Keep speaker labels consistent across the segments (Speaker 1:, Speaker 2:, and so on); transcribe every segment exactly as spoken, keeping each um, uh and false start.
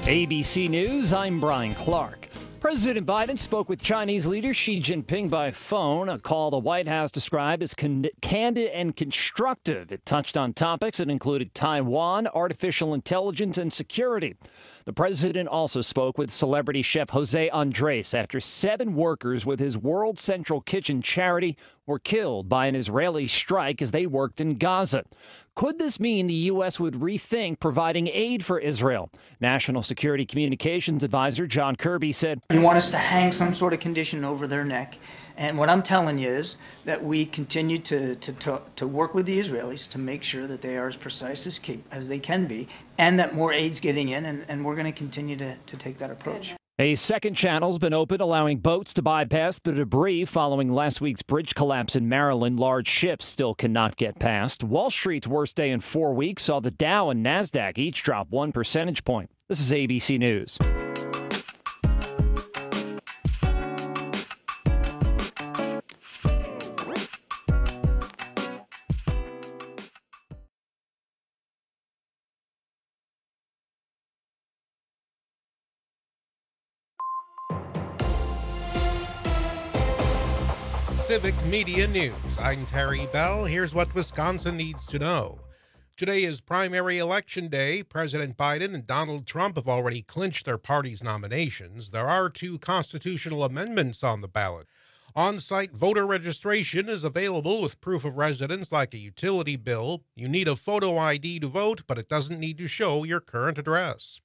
Speaker 1: A B C News, I'm Brian Clark. President Biden spoke with Chinese leader Xi Jinping by phone, a call the White House described as con- candid and constructive. It touched on topics that included Taiwan, artificial intelligence, and security. The president also spoke with celebrity chef Jose Andres after seven workers with his World Central Kitchen charity were killed by an Israeli strike as they worked in Gaza. Could this mean the U S would rethink providing aid for Israel? National Security Communications Advisor John Kirby said,
Speaker 2: "You want us to hang some sort of condition over their neck. And what I'm telling you is that we continue to, to, to, to work with the Israelis to make sure that they are as precise as, cap- as they can be, and that more aid's getting in, and, and we're going to continue to, to take that approach."
Speaker 1: A second channel's been opened, allowing boats to bypass the debris following last week's bridge collapse in Maryland. Large ships still cannot get past. Wall Street's worst day in four weeks saw the Dow and NASDAQ each drop one percentage point. This is A B C News.
Speaker 3: Civic Media News. I'm Terry Bell. Here's what Wisconsin needs to know. Today is primary election day. President Biden and Donald Trump have already clinched their party's nominations. There are two constitutional amendments on the ballot. On-site voter registration is available with proof of residence like a utility bill. You need a photo I D to vote, but it doesn't need to show your current address.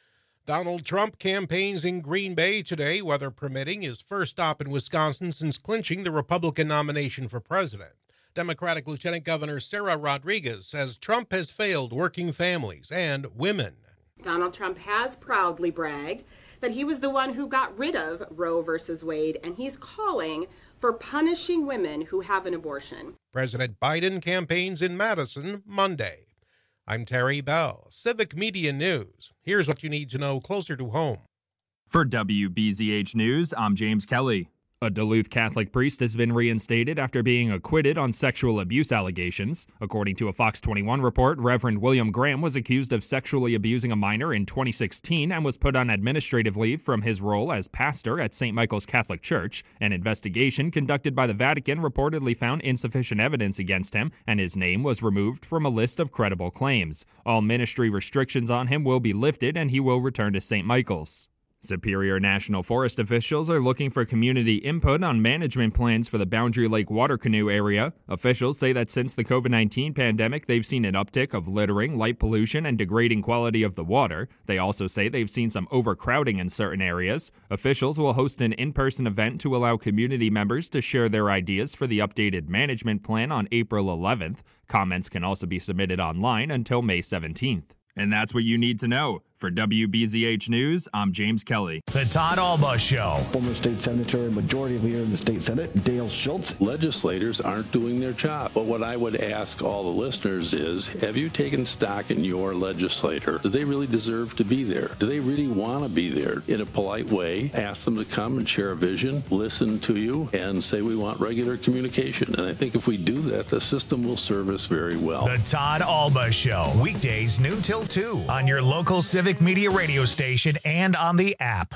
Speaker 3: Donald Trump campaigns in Green Bay today, weather permitting, his first stop in Wisconsin since clinching the Republican nomination for president. Democratic Lieutenant Governor Sarah Rodriguez says Trump has failed working families and women.
Speaker 4: Donald Trump has proudly bragged that he was the one who got rid of Roe versus Wade, and he's calling for punishing women who have an abortion.
Speaker 3: President Biden campaigns in Madison Monday. I'm Terry Bell, Civic Media News. Here's what you need to know closer to home.
Speaker 5: For W B Z H News, I'm James Kelly. A Duluth Catholic priest has been reinstated after being acquitted on sexual abuse allegations. According to a Fox twenty-one report, Reverend William Graham was accused of sexually abusing a minor in twenty sixteen and was put on administrative leave from his role as pastor at Saint Michael's Catholic Church. An investigation conducted by the Vatican reportedly found insufficient evidence against him, and his name was removed from a list of credible claims. All ministry restrictions on him will be lifted, and he will return to Saint Michael's. Superior National Forest officials are looking for community input on management plans for the Boundary Lake Water Canoe area. Officials say that since the covid nineteen pandemic, they've seen an uptick of littering, light pollution, and degrading quality of the water. They also say they've seen some overcrowding in certain areas. Officials will host an in-person event to allow community members to share their ideas for the updated management plan on April eleventh. Comments can also be submitted online until May seventeenth. And that's what you need to know. For W B Z H News, I'm James Kelly.
Speaker 6: The Todd Alba Show.
Speaker 7: Former state senator and majority leader in the state senate, Dale Schultz.
Speaker 8: Legislators aren't doing their job. But what I would ask all the listeners is, have you taken stock in your legislator? Do they really deserve to be there? Do they really want to be there? In a polite way, ask them to come and share a vision, listen to you, and say we want regular communication. And I think if we do that, the system will serve us very well.
Speaker 6: The Todd Alba Show. Weekdays noon till two on your local Civic Media radio station and on the app.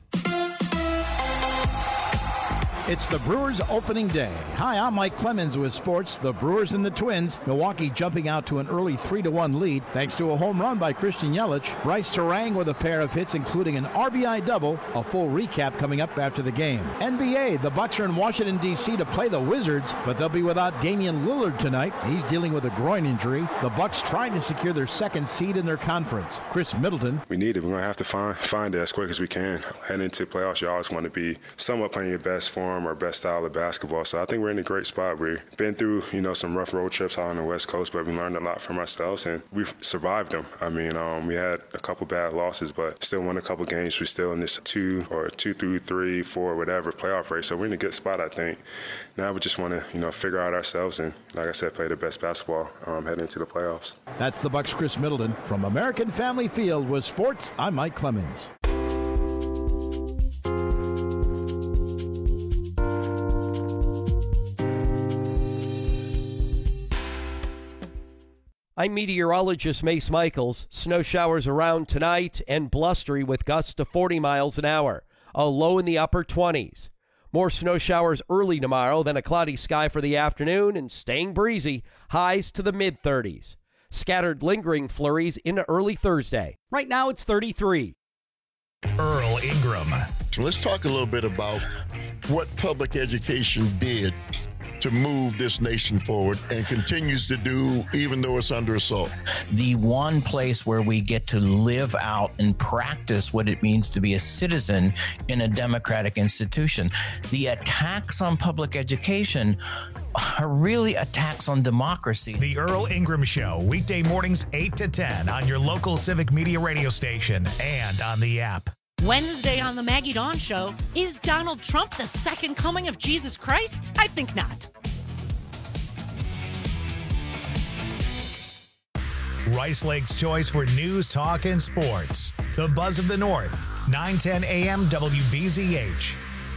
Speaker 9: It's the Brewers opening day. Hi, I'm Mike Clemens with sports. The Brewers and the Twins. Milwaukee jumping out to an early three to one lead thanks to a home run by Christian Yelich. Bryce Sarang with a pair of hits, including an R B I double. A full recap coming up after the game. N B A, the Bucks are in Washington, D C to play the Wizards, but they'll be without Damian Lillard tonight. He's dealing with a groin injury. The Bucks trying to secure their second seed in their conference. Chris Middleton.
Speaker 10: We need it. We're going to have to find find it as quick as we can. Heading into playoffs, you always want to be somewhat playing your best form or best style of basketball. So I think we're in a great spot. We've been through, you know, some rough road trips out on the West Coast, but we learned a lot from ourselves, and we've survived them. I mean, um, we had a couple bad losses, but still won a couple games. We're still in this two or two through three, four, whatever playoff race. So we're in a good spot, I think. Now we just want to, you know, figure out ourselves and, like I said, play the best basketball um, heading into the playoffs.
Speaker 9: That's the Bucks' Chris Middleton. From American Family Field with sports, I'm Mike Clemens.
Speaker 11: I'm meteorologist Mace Michaels. Snow showers around tonight and blustery with gusts to forty miles an hour. A low in the upper twenties. More snow showers early tomorrow, then a cloudy sky for the afternoon and staying breezy. Highs to the mid thirties. Scattered lingering flurries into early Thursday. Right now it's thirty-three.
Speaker 6: Earl Ingram.
Speaker 12: Let's talk a little bit about what public education did to move this nation forward and continues to do even though it's under assault.
Speaker 13: The one place where we get to live out and practice what it means to be a citizen in a democratic institution. The attacks on public education are really attacks on democracy.
Speaker 6: The Earl Ingram Show, weekday mornings eight to ten on your local Civic Media radio station and on the app.
Speaker 14: Wednesday on the Maggie Dawn Show, is Donald Trump the second coming of Jesus Christ? I think not.
Speaker 6: Rice Lake's choice for news, talk, and sports. The Buzz of the North, nine ten a m W B Z H.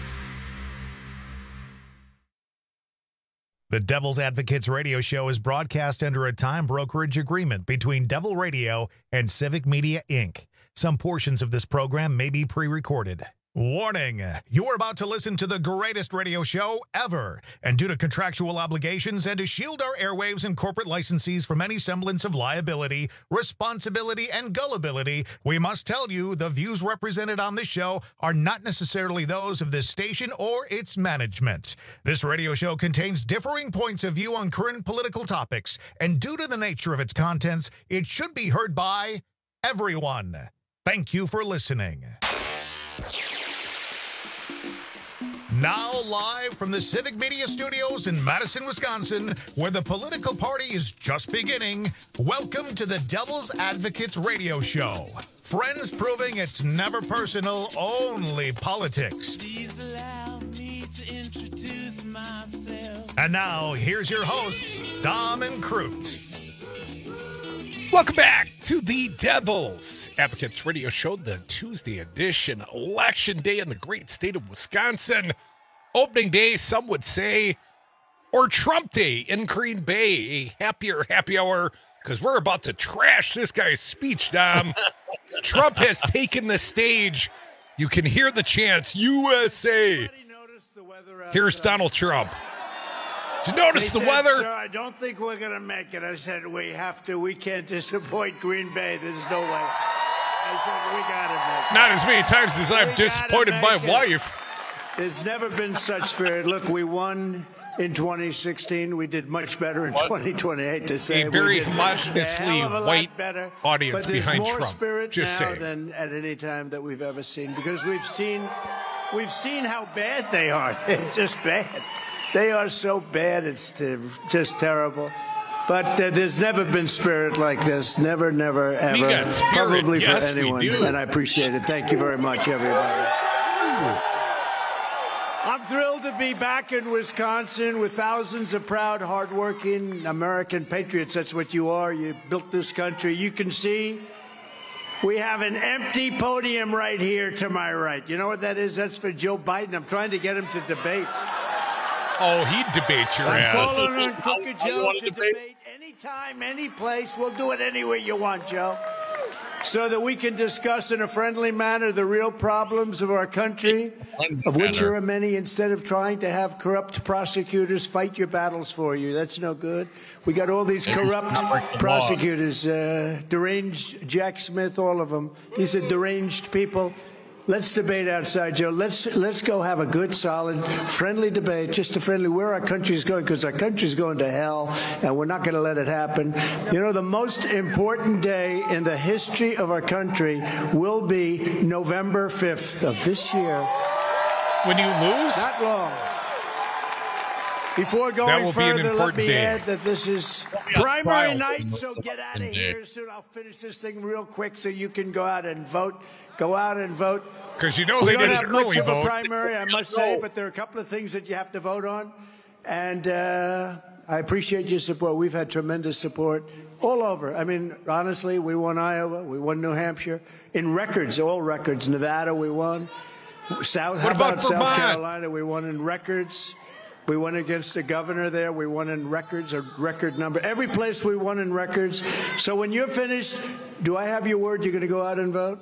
Speaker 6: The Devil's Advocates radio show is broadcast under a time brokerage agreement between Devil Radio and Civic Media, Incorporated. Some portions of this program may be pre-recorded. Warning, you're about to listen to the greatest radio show ever. And due to contractual obligations and to shield our airwaves and corporate licensees from any semblance of liability, responsibility, and gullibility, we must tell you the views represented on this show are not necessarily those of this station or its management. This radio show contains differing points of view on current political topics, and due to the nature of its contents, it should be heard by everyone. Thank you for listening. Now live from the Civic Media Studios in Madison, Wisconsin, where the political party is just beginning, welcome to the Devil's Advocates radio show. Friends proving it's never personal, only politics. Please allow me to introduce myself. And now, here's your hosts, Dom and Crute.
Speaker 3: Welcome back to the Devil's Advocates radio show, the Tuesday edition, Election Day in the great state of Wisconsin. Opening day, some would say, or Trump Day in Green Bay. A happier happy hour, because we're about to trash this guy's speech, Dom. Trump has taken the stage. You can hear the chants, U S A. Here's Donald Trump. Did you notice the
Speaker 15: said,
Speaker 3: weather?
Speaker 15: Sir, I don't think we're going to make it. I said, we have to. We can't disappoint Green Bay. There's no way. I said, we got to make it.
Speaker 3: Not as many times as I've disappointed my
Speaker 15: it.
Speaker 3: wife.
Speaker 15: There's never been such spirit. Look, we won in twenty sixteen. We did much better in what? twenty twenty-eight. To say
Speaker 3: a very homogeneously white
Speaker 15: better,
Speaker 3: audience
Speaker 15: but there's
Speaker 3: behind
Speaker 15: more
Speaker 3: Trump.
Speaker 15: Spirit
Speaker 3: Just
Speaker 15: now
Speaker 3: saying.
Speaker 15: than at any time that we've ever seen, because we've seen, we've seen how bad they are. They're just bad. They are so bad, it's just terrible. But uh, there's never been spirit like this. Never, never, ever.
Speaker 3: We got spirit.
Speaker 15: Probably
Speaker 3: Yes,
Speaker 15: for anyone.
Speaker 3: we do.
Speaker 15: And I appreciate it. Thank you very much, everybody. I'm thrilled to be back in Wisconsin with thousands of proud, hardworking American patriots. That's what you are. You built this country. You can see we have an empty podium right here to my right. You know what that is? That's for Joe Biden. I'm trying to get him to debate.
Speaker 3: Oh, he'd debate your
Speaker 15: I'm
Speaker 3: ass.
Speaker 15: calling on Crooked Joe to debate? debate anytime, any place. We'll do it anywhere you want, Joe. So that we can discuss in a friendly manner the real problems of our country, of which there are many, instead of trying to have corrupt prosecutors fight your battles for you. That's no good. We got all these corrupt prosecutors, uh, deranged Jack Smith, all of them. These are deranged people. Let's debate outside, Joe. Let's let's go have a good, solid, friendly debate, just a friendly, where our country's going, because our country's going to hell, and we're not going to let it happen. You know, the most important day in the history of our country will be November fifth of this year.
Speaker 3: When you lose?
Speaker 15: Not long. Before
Speaker 3: That
Speaker 15: going
Speaker 3: will be an
Speaker 15: further, let
Speaker 3: important
Speaker 15: me
Speaker 3: day.
Speaker 15: add that this is primary night, so get out of here soon. I'll finish this thing real quick so you can go out and vote. Go out and vote.
Speaker 3: Because you know
Speaker 15: we
Speaker 3: they
Speaker 15: don't
Speaker 3: did
Speaker 15: have
Speaker 3: an
Speaker 15: much
Speaker 3: early
Speaker 15: of
Speaker 3: vote.
Speaker 15: a primary, I must say, but there are a couple of things that you have to vote on. And uh, I appreciate your support. We've had tremendous support all over. I mean, honestly, we won Iowa. We won New Hampshire. In records, all records. Nevada, we won. South,
Speaker 3: What
Speaker 15: how
Speaker 3: about
Speaker 15: South
Speaker 3: Vermont?
Speaker 15: Carolina? We won in records. We won against the governor there. We won in records, a record number. Every place we won in records. So when you're finished, do I have your word you're going to go out and vote?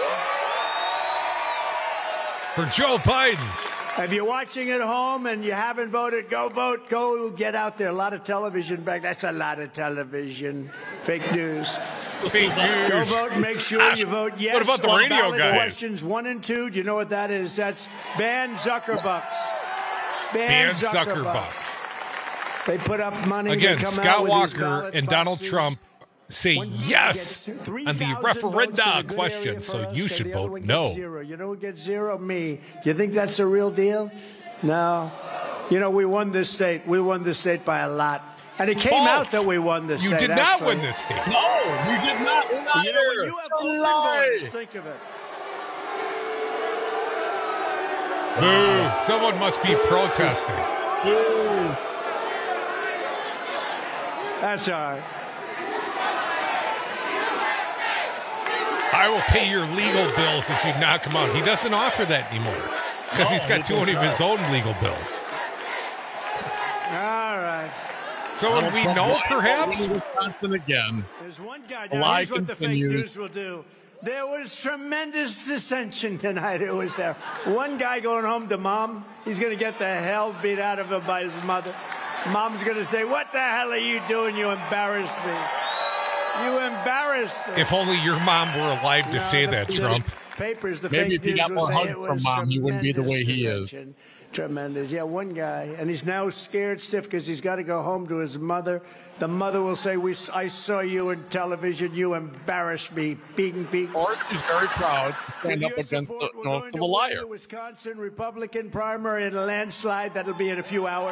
Speaker 3: For Joe Biden.
Speaker 15: If you're watching at home and you haven't voted, go vote. Go get out there. A lot of television back. That's a lot of television. Fake news.
Speaker 3: Fake news.
Speaker 15: Go vote and make sure you vote yes.
Speaker 3: What about the
Speaker 15: on
Speaker 3: radio
Speaker 15: ballot
Speaker 3: guys?
Speaker 15: Questions one and two. Do you know what that is? That's ban Zuckerbucks. Ban,
Speaker 3: Ban
Speaker 15: Zuckerbucks.
Speaker 3: Zuckerbucks.
Speaker 15: They put up money.
Speaker 3: Again,
Speaker 15: they come
Speaker 3: Scott
Speaker 15: out with these
Speaker 3: Walker
Speaker 15: ballot
Speaker 3: and Donald
Speaker 15: boxes.
Speaker 3: Trump say yes on the referenda question, so you should vote no.
Speaker 15: Zero. You know who gets zero? Me. You think that's a real deal? No. You know, we won this state. We won this state by a lot. And it came
Speaker 3: False.
Speaker 15: out that we won this
Speaker 3: You
Speaker 15: state.
Speaker 3: did not
Speaker 15: actually.
Speaker 3: win this state.
Speaker 16: No, you did not. Liar.
Speaker 15: You know, when you have open
Speaker 16: Lie.
Speaker 15: borders, think of it.
Speaker 3: Boo. Someone must be protesting.
Speaker 16: Boo.
Speaker 15: That's all right.
Speaker 3: I will pay your legal bills if you knock him out. He doesn't offer that anymore because
Speaker 16: No,
Speaker 3: he's got
Speaker 16: he
Speaker 3: too many of
Speaker 16: does
Speaker 3: his own legal bills.
Speaker 15: All right.
Speaker 3: Someone we know, perhaps?
Speaker 16: Wisconsin again.
Speaker 15: There's one guy.
Speaker 16: The
Speaker 15: Now,
Speaker 16: lie
Speaker 15: here's what the fake
Speaker 16: continues.
Speaker 15: news will do. There was tremendous dissension tonight. It was there. One guy going home to mom. He's going to get the hell beat out of him by his mother. Mom's going to say, "What the hell are you doing? You embarrassed me. You embarrassed me."
Speaker 3: If only your mom were alive to
Speaker 15: No,
Speaker 3: say
Speaker 15: the-
Speaker 3: that,
Speaker 15: the
Speaker 3: Trump.
Speaker 15: Papers, the
Speaker 16: Maybe
Speaker 15: fake
Speaker 16: if he
Speaker 15: news
Speaker 16: got
Speaker 15: will
Speaker 16: more
Speaker 15: say
Speaker 16: hugs
Speaker 15: it
Speaker 16: from
Speaker 15: was
Speaker 16: mom, he wouldn't be the way he
Speaker 15: tremendous
Speaker 16: is.
Speaker 15: Tremendous. Yeah, one guy, and he's now scared stiff because he's got to go home to his mother. The mother will say, "We, I saw you in television. You embarrassed me." Being beaten.
Speaker 16: Or he's very proud to stand up against the, no, to the liar.
Speaker 15: The Wisconsin Republican primary in a landslide. That'll be in a few hours.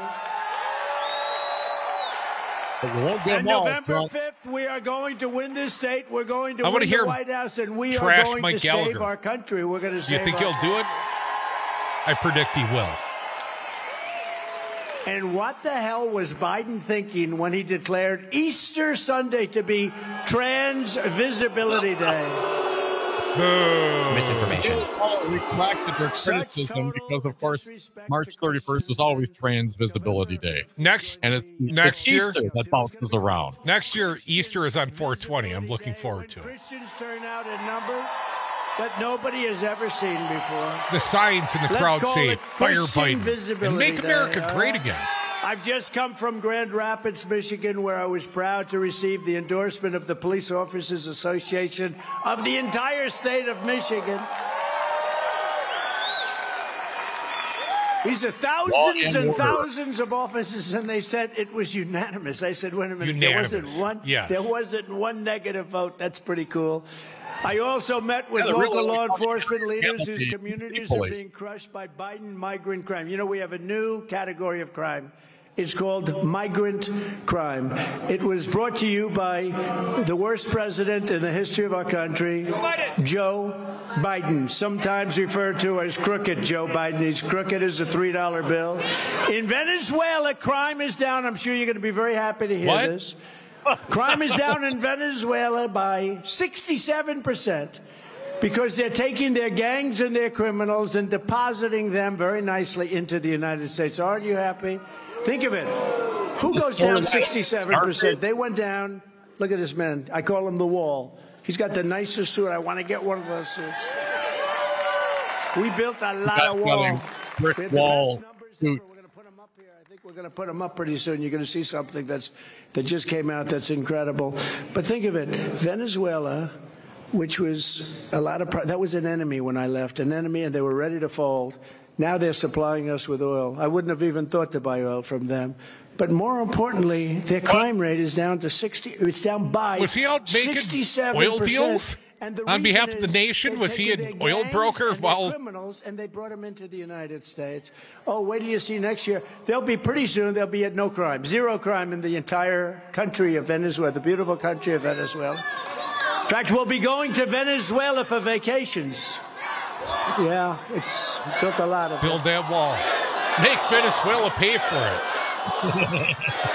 Speaker 16: But you won't get
Speaker 15: And
Speaker 16: them all,
Speaker 15: November
Speaker 16: Trump.
Speaker 15: fifth, we are going to win this state. We're going to
Speaker 3: I wanna
Speaker 15: win
Speaker 3: hear
Speaker 15: the White House, and we are
Speaker 3: trash
Speaker 15: going
Speaker 3: Mike
Speaker 15: to save
Speaker 3: Gallagher.
Speaker 15: our country. We're going to
Speaker 3: Do
Speaker 15: save
Speaker 3: you think
Speaker 15: our
Speaker 3: he'll do it? I predict he will.
Speaker 15: And what the hell was Biden thinking when he declared Easter Sunday to be Trans Visibility Day?
Speaker 3: Boo.
Speaker 17: Misinformation.
Speaker 16: They all retracted their criticism because, of course, March thirty-first is always Trans Visibility Day.
Speaker 3: Next,
Speaker 16: And it's,
Speaker 3: next
Speaker 16: it's
Speaker 3: year,
Speaker 16: Easter that bounces around.
Speaker 3: next year, Easter is on four twenty. I'm looking forward to it.
Speaker 15: Christians turn out in numbers that nobody has ever seen before.
Speaker 3: The signs in the
Speaker 15: Let's
Speaker 3: crowd
Speaker 15: call
Speaker 3: say,
Speaker 15: it
Speaker 3: "Fire
Speaker 15: Christian
Speaker 3: Biden
Speaker 15: Visibility
Speaker 3: and make
Speaker 15: Day,
Speaker 3: America
Speaker 15: all
Speaker 3: great
Speaker 15: right?
Speaker 3: again."
Speaker 15: I've just come from Grand Rapids, Michigan, where I was proud to receive the endorsement of the Police Officers Association of the entire state of Michigan. These are thousands and
Speaker 16: order.
Speaker 15: thousands of officers, and they said it was unanimous. I said, wait a minute,
Speaker 3: Unanimous.
Speaker 15: there wasn't one.
Speaker 3: Yes.
Speaker 15: There wasn't one negative vote. That's pretty cool. I also met with
Speaker 16: Yeah, they're
Speaker 15: local
Speaker 16: really
Speaker 15: law
Speaker 16: like
Speaker 15: enforcement leaders
Speaker 16: Hamilton
Speaker 15: whose
Speaker 16: State
Speaker 15: communities are
Speaker 16: Police.
Speaker 15: being crushed by Biden migrant crime. You know, we have a new category of crime. It's called migrant crime. It was brought to you by the worst president in the history of our country, Joe Biden, sometimes referred to as crooked Joe Biden. He's crooked as a three dollar bill. In Venezuela, crime is down. I'm sure you're going to be very happy to hear
Speaker 3: What?
Speaker 15: this. Crime is down in Venezuela by sixty-seven percent because they're taking their gangs and their criminals and depositing them very nicely into the United States. Aren't you happy? Think of it. Who
Speaker 16: This
Speaker 15: goes down
Speaker 16: tournament
Speaker 15: sixty-seven percent?
Speaker 16: started-
Speaker 15: They went down. Look at this man. I call him the Wall. He's got the nicest suit. I want to get one of those suits. We built a lot
Speaker 16: That's
Speaker 15: of
Speaker 16: got
Speaker 15: wall.
Speaker 16: a brick
Speaker 15: We have the
Speaker 16: wall
Speaker 15: best numbers
Speaker 16: suit.
Speaker 15: ever. We're going to put them up here. I think we're going to put them up pretty soon. You're going to see something that's that just came out that's incredible. But think of it, Venezuela, which was a lot of pro- that was an enemy when I left, an enemy, and they were ready to fold. Now they're supplying us with oil. I wouldn't have even thought to buy oil from them. But more importantly, their crime rate is down to sixty. It's down by
Speaker 3: Was he out making
Speaker 15: sixty-seven
Speaker 3: oil
Speaker 15: percent.
Speaker 3: deals
Speaker 15: And the
Speaker 3: on
Speaker 15: reason
Speaker 3: behalf of the
Speaker 15: is
Speaker 3: nation?
Speaker 15: they've
Speaker 3: Was he
Speaker 15: taken
Speaker 3: an
Speaker 15: their
Speaker 3: oil
Speaker 15: gangs
Speaker 3: broker
Speaker 15: and their
Speaker 3: while-
Speaker 15: criminals, and they brought them into the United States? Oh, wait till you see next year. They'll be pretty soon. They'll be at no crime, zero crime in the entire country of Venezuela, the beautiful country of Venezuela. In fact, we'll be going to Venezuela for vacations. Yeah, it's built a lot of.
Speaker 3: Build that wall. Make Venezuela pay for it.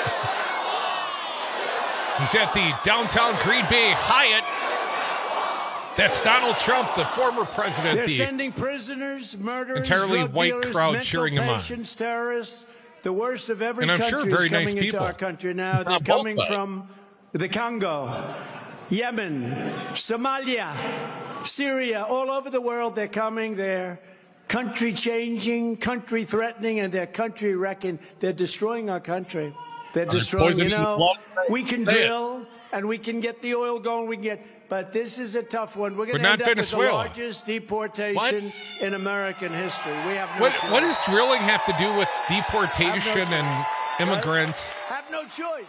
Speaker 3: He's at the downtown Green Bay Hyatt. That's Donald Trump, the former president.
Speaker 15: They're
Speaker 3: the
Speaker 15: sending prisoners, murderers,
Speaker 3: entirely
Speaker 15: drug
Speaker 3: white
Speaker 15: dealers,
Speaker 3: crowd
Speaker 15: mental
Speaker 3: cheering him on.
Speaker 15: patients, terrorists The worst of every
Speaker 3: And I'm
Speaker 15: country
Speaker 3: sure very
Speaker 15: is coming
Speaker 3: nice
Speaker 15: into
Speaker 3: people.
Speaker 15: our country now. They're
Speaker 16: On both
Speaker 15: coming
Speaker 16: sides.
Speaker 15: from the Congo, Yemen, Somalia, Syria, all over the world. They're coming. They're country changing, country threatening, and they're country wrecking. They're destroying our country. They're destroying, you
Speaker 16: poisoning the
Speaker 15: know,
Speaker 16: blood.
Speaker 15: we can
Speaker 16: Say it.
Speaker 15: drill and we can get the oil going. We can get, but this is a tough one. We're going
Speaker 3: But
Speaker 15: to
Speaker 3: not
Speaker 15: end up with the
Speaker 3: Venezuela.
Speaker 15: largest deportation in American history. We have no
Speaker 3: What,
Speaker 15: choice.
Speaker 3: what does drilling have to do with deportation
Speaker 15: choice.
Speaker 3: and immigrants?
Speaker 15: Have no choice.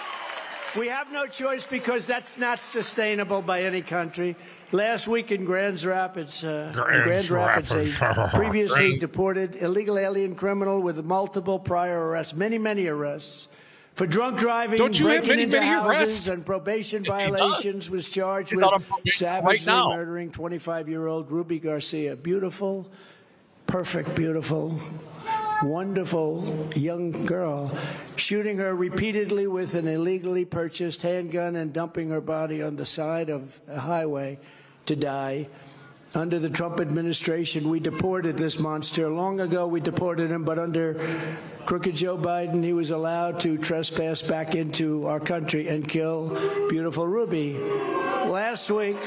Speaker 15: We have no choice because that's not sustainable by any country. Last week in Grand Rapids, uh,
Speaker 3: Grand
Speaker 15: Grand Rapids,
Speaker 3: Rapids.
Speaker 15: a previously
Speaker 3: Grand-
Speaker 15: deported illegal alien criminal with multiple prior arrests, many, many arrests, for drunk driving,
Speaker 3: Don't you have
Speaker 15: breaking
Speaker 3: many,
Speaker 15: into
Speaker 3: many
Speaker 15: houses,
Speaker 3: arrests?
Speaker 15: and probation
Speaker 16: Yes, he does.
Speaker 15: violations, was charged
Speaker 16: He's
Speaker 15: with
Speaker 16: out on probation
Speaker 15: savagely
Speaker 16: right now.
Speaker 15: murdering twenty-five-year-old Ruby Garcia. Beautiful, perfect, beautiful, wonderful young girl, shooting her repeatedly with an illegally purchased handgun and dumping her body on the side of a highway to die. Under the Trump administration, we deported this monster. Long ago, we deported him, but under crooked Joe Biden, he was allowed to trespass back into our country and kill beautiful Ruby. Last week,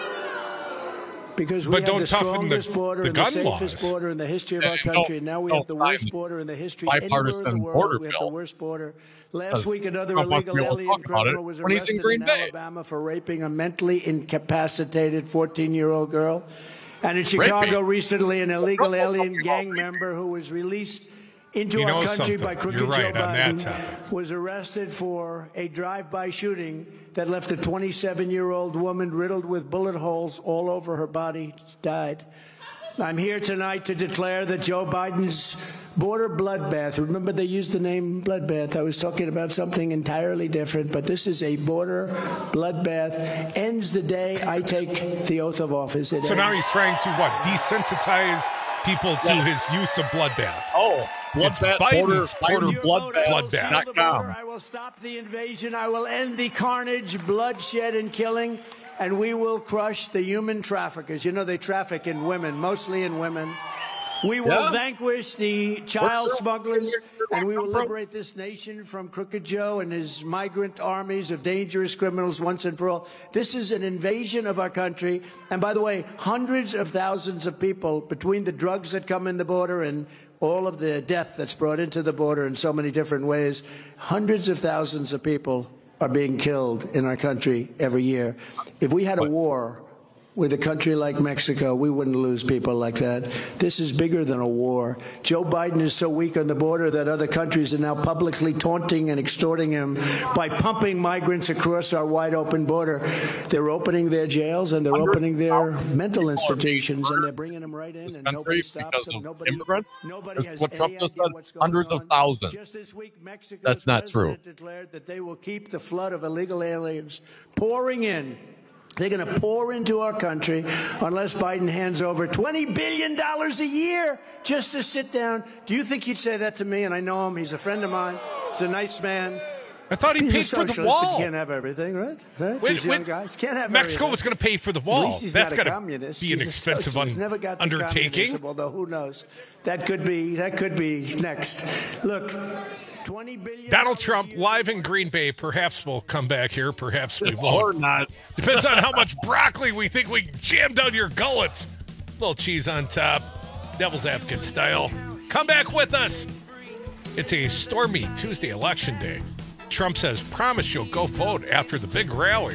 Speaker 15: because we
Speaker 3: But
Speaker 15: had
Speaker 3: don't
Speaker 15: the
Speaker 3: toughen the-
Speaker 15: strongest border
Speaker 3: the
Speaker 15: and the
Speaker 3: gun
Speaker 15: safest
Speaker 3: laws.
Speaker 15: border in the history of
Speaker 16: Yeah,
Speaker 15: our
Speaker 16: don't-
Speaker 15: country, and now we have
Speaker 16: don't
Speaker 15: the
Speaker 16: sign
Speaker 15: worst
Speaker 16: the
Speaker 15: border in the history anywhere in
Speaker 16: bipartisan
Speaker 15: the world.
Speaker 16: border
Speaker 15: We have the
Speaker 16: bill.
Speaker 15: worst border. Last
Speaker 16: Because
Speaker 15: week, another
Speaker 16: Trump wants to
Speaker 15: illegal
Speaker 16: be able to
Speaker 15: alien
Speaker 16: talk about it
Speaker 15: criminal was
Speaker 16: when he's in
Speaker 15: arrested
Speaker 16: Green
Speaker 15: in
Speaker 16: Bay.
Speaker 15: Alabama for raping a mentally incapacitated fourteen-year-old girl. And in Chicago
Speaker 16: Raping.
Speaker 15: recently, an illegal
Speaker 16: Trump was
Speaker 15: alien
Speaker 16: talking
Speaker 15: gang
Speaker 16: about
Speaker 15: member who was released into
Speaker 3: He
Speaker 15: our
Speaker 3: knows
Speaker 15: country
Speaker 3: something.
Speaker 15: by crooked
Speaker 3: You're right
Speaker 15: Joe
Speaker 3: on that,
Speaker 15: Biden
Speaker 3: Tom.
Speaker 15: was arrested for a drive-by shooting that left a twenty-seven-year-old woman riddled with bullet holes all over her body, died. I'm here tonight to declare that Joe Biden's border bloodbath, remember they used the name bloodbath, I was talking about something entirely different, but this is a border bloodbath, ends the day I take the oath of office. It
Speaker 3: So now
Speaker 15: ends.
Speaker 3: he's trying to, what, desensitize people to
Speaker 16: Yes.
Speaker 3: his use of bloodbath.
Speaker 16: Oh,
Speaker 3: It's
Speaker 16: bloodbath, border,
Speaker 3: Biden's border
Speaker 16: border bloodbath.
Speaker 3: bloodbath.
Speaker 16: dot com.
Speaker 15: I will stop the invasion. I will end the carnage, bloodshed, and killing, and we will crush the human traffickers. You know, they traffic in women, mostly in women. We will
Speaker 16: Yeah.
Speaker 15: vanquish the child
Speaker 16: Where-
Speaker 15: smugglers, and we will
Speaker 16: come from?
Speaker 15: liberate this nation from Crooked Joe and his migrant armies of dangerous criminals once and for all. This is an invasion of our country. And by the way, hundreds of thousands of people, between the drugs that come in the border and all of the death that's brought into the border in so many different ways, hundreds of thousands of people are being killed in our country every year. If we had a war with a country like Mexico, we wouldn't lose people like that. This is bigger than a war. Joe Biden is so weak on the border that other countries are now publicly taunting and extorting him by pumping migrants across our wide open border. They're opening their jails and they're opening their mental institutions, and they're bringing them right in, and nobody
Speaker 16: Country
Speaker 15: stops
Speaker 16: because
Speaker 15: them.
Speaker 16: of
Speaker 15: Nobody,
Speaker 16: immigrants.
Speaker 15: nobody
Speaker 16: That's
Speaker 15: has
Speaker 16: what
Speaker 15: any
Speaker 16: Trump
Speaker 15: idea
Speaker 16: just said.
Speaker 15: what's going
Speaker 16: Hundreds
Speaker 15: on.
Speaker 16: of thousands.
Speaker 15: Just this week, Mexico's
Speaker 16: That's not true.
Speaker 15: president declared that they will keep the flood of illegal aliens pouring in. They're going to pour into our country unless Biden hands over twenty billion dollars a year just to sit down. Do you think he'd say that to me? And I know him. He's a friend of mine. He's a nice man.
Speaker 3: I thought he
Speaker 15: He's a
Speaker 3: paid for the
Speaker 15: socialist, but
Speaker 3: wall.
Speaker 15: you can't have everything, right? right?
Speaker 3: Wait,
Speaker 15: These
Speaker 3: wait,
Speaker 15: young guys can't have
Speaker 3: Mexico
Speaker 15: everything.
Speaker 3: was going to pay for the
Speaker 15: At
Speaker 3: wall.
Speaker 15: least he's
Speaker 3: That's
Speaker 15: not a
Speaker 3: got to
Speaker 15: communist.
Speaker 3: be an
Speaker 15: He's a
Speaker 3: expensive
Speaker 15: socialist.
Speaker 3: un-
Speaker 15: Never got to
Speaker 3: undertaking.
Speaker 15: communism, although who knows? That could be. That could be next. Look, twenty billion.
Speaker 3: Donald Trump live in Green Bay. Perhaps we'll come back here. Perhaps we won't.
Speaker 16: Or not.
Speaker 3: Depends on how much broccoli we think we jam down your gullets. Little cheese on top, devil's advocate style. Come back with us. It's a stormy Tuesday election day. Trump says, promise you'll go vote after the big rally.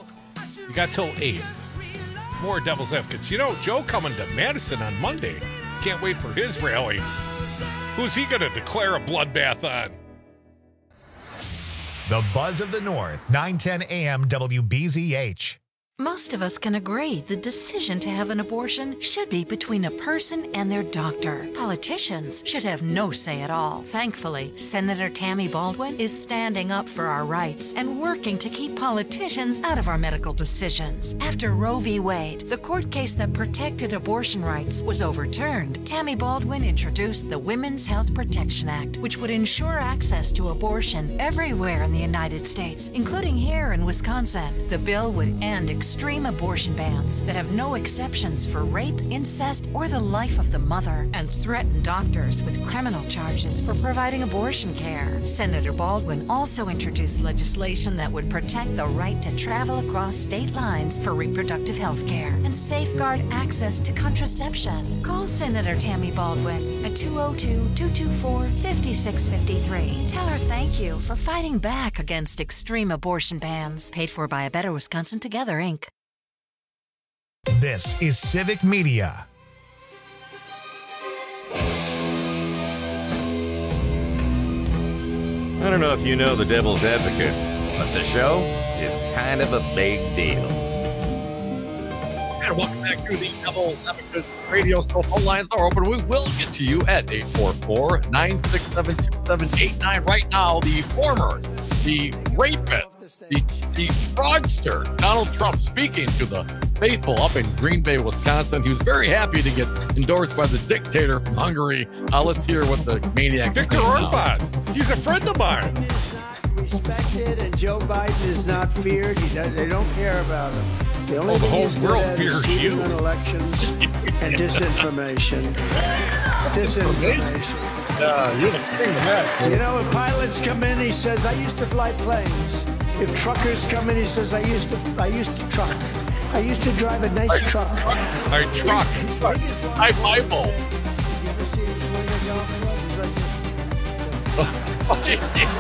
Speaker 3: You got till eight. More devil's advocates. You know, Joe coming to Madison on Monday. Can't wait for his rally. Who's he going to declare a bloodbath on?
Speaker 6: The Buzz of the North, nine ten A M W B Z H.
Speaker 14: Most of us can agree the decision to have an abortion should be between a person and their doctor. Politicians should have no say at all. Thankfully, Senator Tammy Baldwin is standing up for our rights and working to keep politicians out of our medical decisions. After Roe v. Wade, the court case that protected abortion rights, was overturned, Tammy Baldwin introduced the Women's Health Protection Act, which would ensure access to abortion everywhere in the United States, including here in Wisconsin. The bill would end extreme abortion bans that have no exceptions for rape, incest, or the life of the mother, and threaten doctors with criminal charges for providing abortion care. Senator Baldwin also introduced legislation that would protect the right to travel across state lines for reproductive health care and safeguard access to contraception. Call Senator Tammy Baldwin at two oh two, two two four, five six five three. Tell her thank you for fighting back against extreme abortion bans. Paid for by A Better Wisconsin Together, Incorporated.
Speaker 6: This is Civic Media.
Speaker 17: I don't know if you know the Devil's Advocates, but the show is kind of a big deal.
Speaker 16: And welcome back to the Devil's Advocates radio show. Phone lines are open. We will get to you at eight four four, nine six seven, two seven eight nine. Right now, the former, the rapist, the, the fraudster, Donald Trump, speaking to the faithful up in Green Bay, Wisconsin. He was very happy to get endorsed by the dictator from Hungary. Uh, let's hear what the maniac
Speaker 3: Viktor Orban. He's a friend of mine.
Speaker 15: Respected, and Joe Biden is not feared. He does, they don't care about him. The only
Speaker 3: oh, the
Speaker 15: thing
Speaker 3: whole
Speaker 15: he's good
Speaker 3: world
Speaker 15: at
Speaker 3: fears
Speaker 15: is cheating
Speaker 3: you.
Speaker 15: on elections and disinformation. Disinformation.
Speaker 16: Uh, you're the king of that.
Speaker 15: You know, if pilots come in, he says, "I used to fly planes." If truckers come in, he says, "I used to, I used to truck. I used to drive a nice I, truck."
Speaker 3: I truck.
Speaker 16: I Bible.
Speaker 15: Did you ever see him swing a golf club? He's like,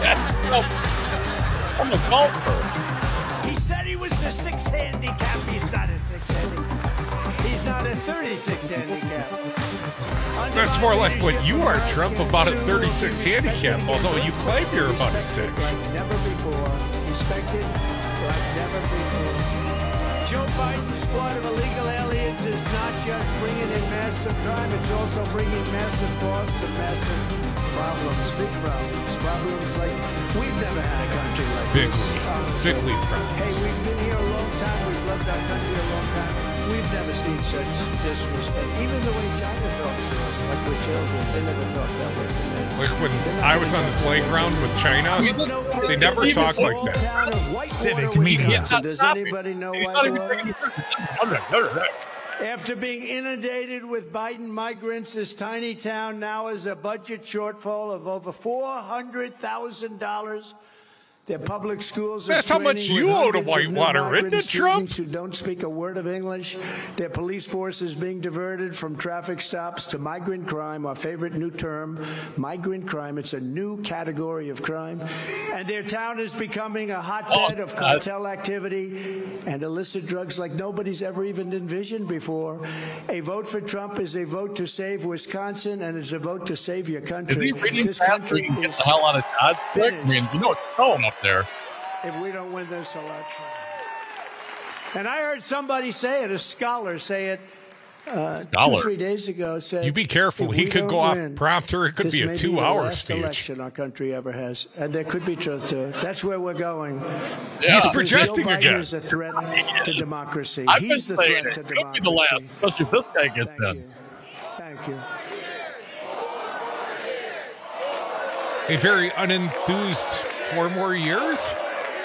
Speaker 16: yeah. I'm a golfer.
Speaker 15: he said he was a six handicap. He's not a six handicap. He's not a thirty-six handicap. Under
Speaker 3: That's more like what you are, Trump, about a thirty-six handicap, although you claim you're about a six.
Speaker 15: Like never before. Respected like never before. Joe Biden's squad of illegal aliens is not just bringing in massive crime, it's also bringing massive costs and massive problems, big problems, problems like we've never had a country like
Speaker 3: big,
Speaker 15: this.
Speaker 3: Um, big lead problems.
Speaker 15: Hey, we've been here a long time, we've loved our country a long time. We've never seen such disrespect. Even the way China talks to us, like we're children, they never talk that way to me.
Speaker 3: Like when I was on the playground with China, they never talk like that.
Speaker 6: Civic Media.
Speaker 15: Does anybody know Whitewater? After being inundated with Biden migrants, this tiny town now has a budget shortfall of over four hundred thousand dollars. Their public schools are
Speaker 3: That's how much you owe to Whitewater, isn't it, Trump?
Speaker 15: Who don't speak a word of English. Their police force is being diverted from traffic stops to migrant crime, our favorite new term, migrant crime. It's a new category of crime. And their town is becoming a hotbed
Speaker 16: oh,
Speaker 15: of cartel activity and illicit drugs like nobody's ever even envisioned before. A vote for Trump is a vote to save Wisconsin, and it's a vote to save your country.
Speaker 16: Is he reading
Speaker 15: this
Speaker 16: fast so he can get the hell out of Dodge quick? I mean, you know it's snowing up there.
Speaker 15: If we don't win this election. And I heard somebody say it, a scholar say it uh,
Speaker 3: scholar.
Speaker 15: two, three days ago. Said,
Speaker 3: you be careful. He could go win, off prompter. It could be a two-hour speech.
Speaker 15: Election our country ever has, and there could be truth to it. That's where we're going.
Speaker 3: Yeah. He's projecting
Speaker 15: Joe Biden
Speaker 3: again.
Speaker 15: Is a threat to democracy.
Speaker 16: I've
Speaker 15: He's
Speaker 16: been
Speaker 15: the
Speaker 16: saying
Speaker 15: threat
Speaker 16: it.
Speaker 15: to
Speaker 16: Could be
Speaker 15: democracy.
Speaker 16: the last, especially if this guy gets
Speaker 15: Thank
Speaker 16: in.
Speaker 15: You. Thank you.
Speaker 3: A very unenthused four more years.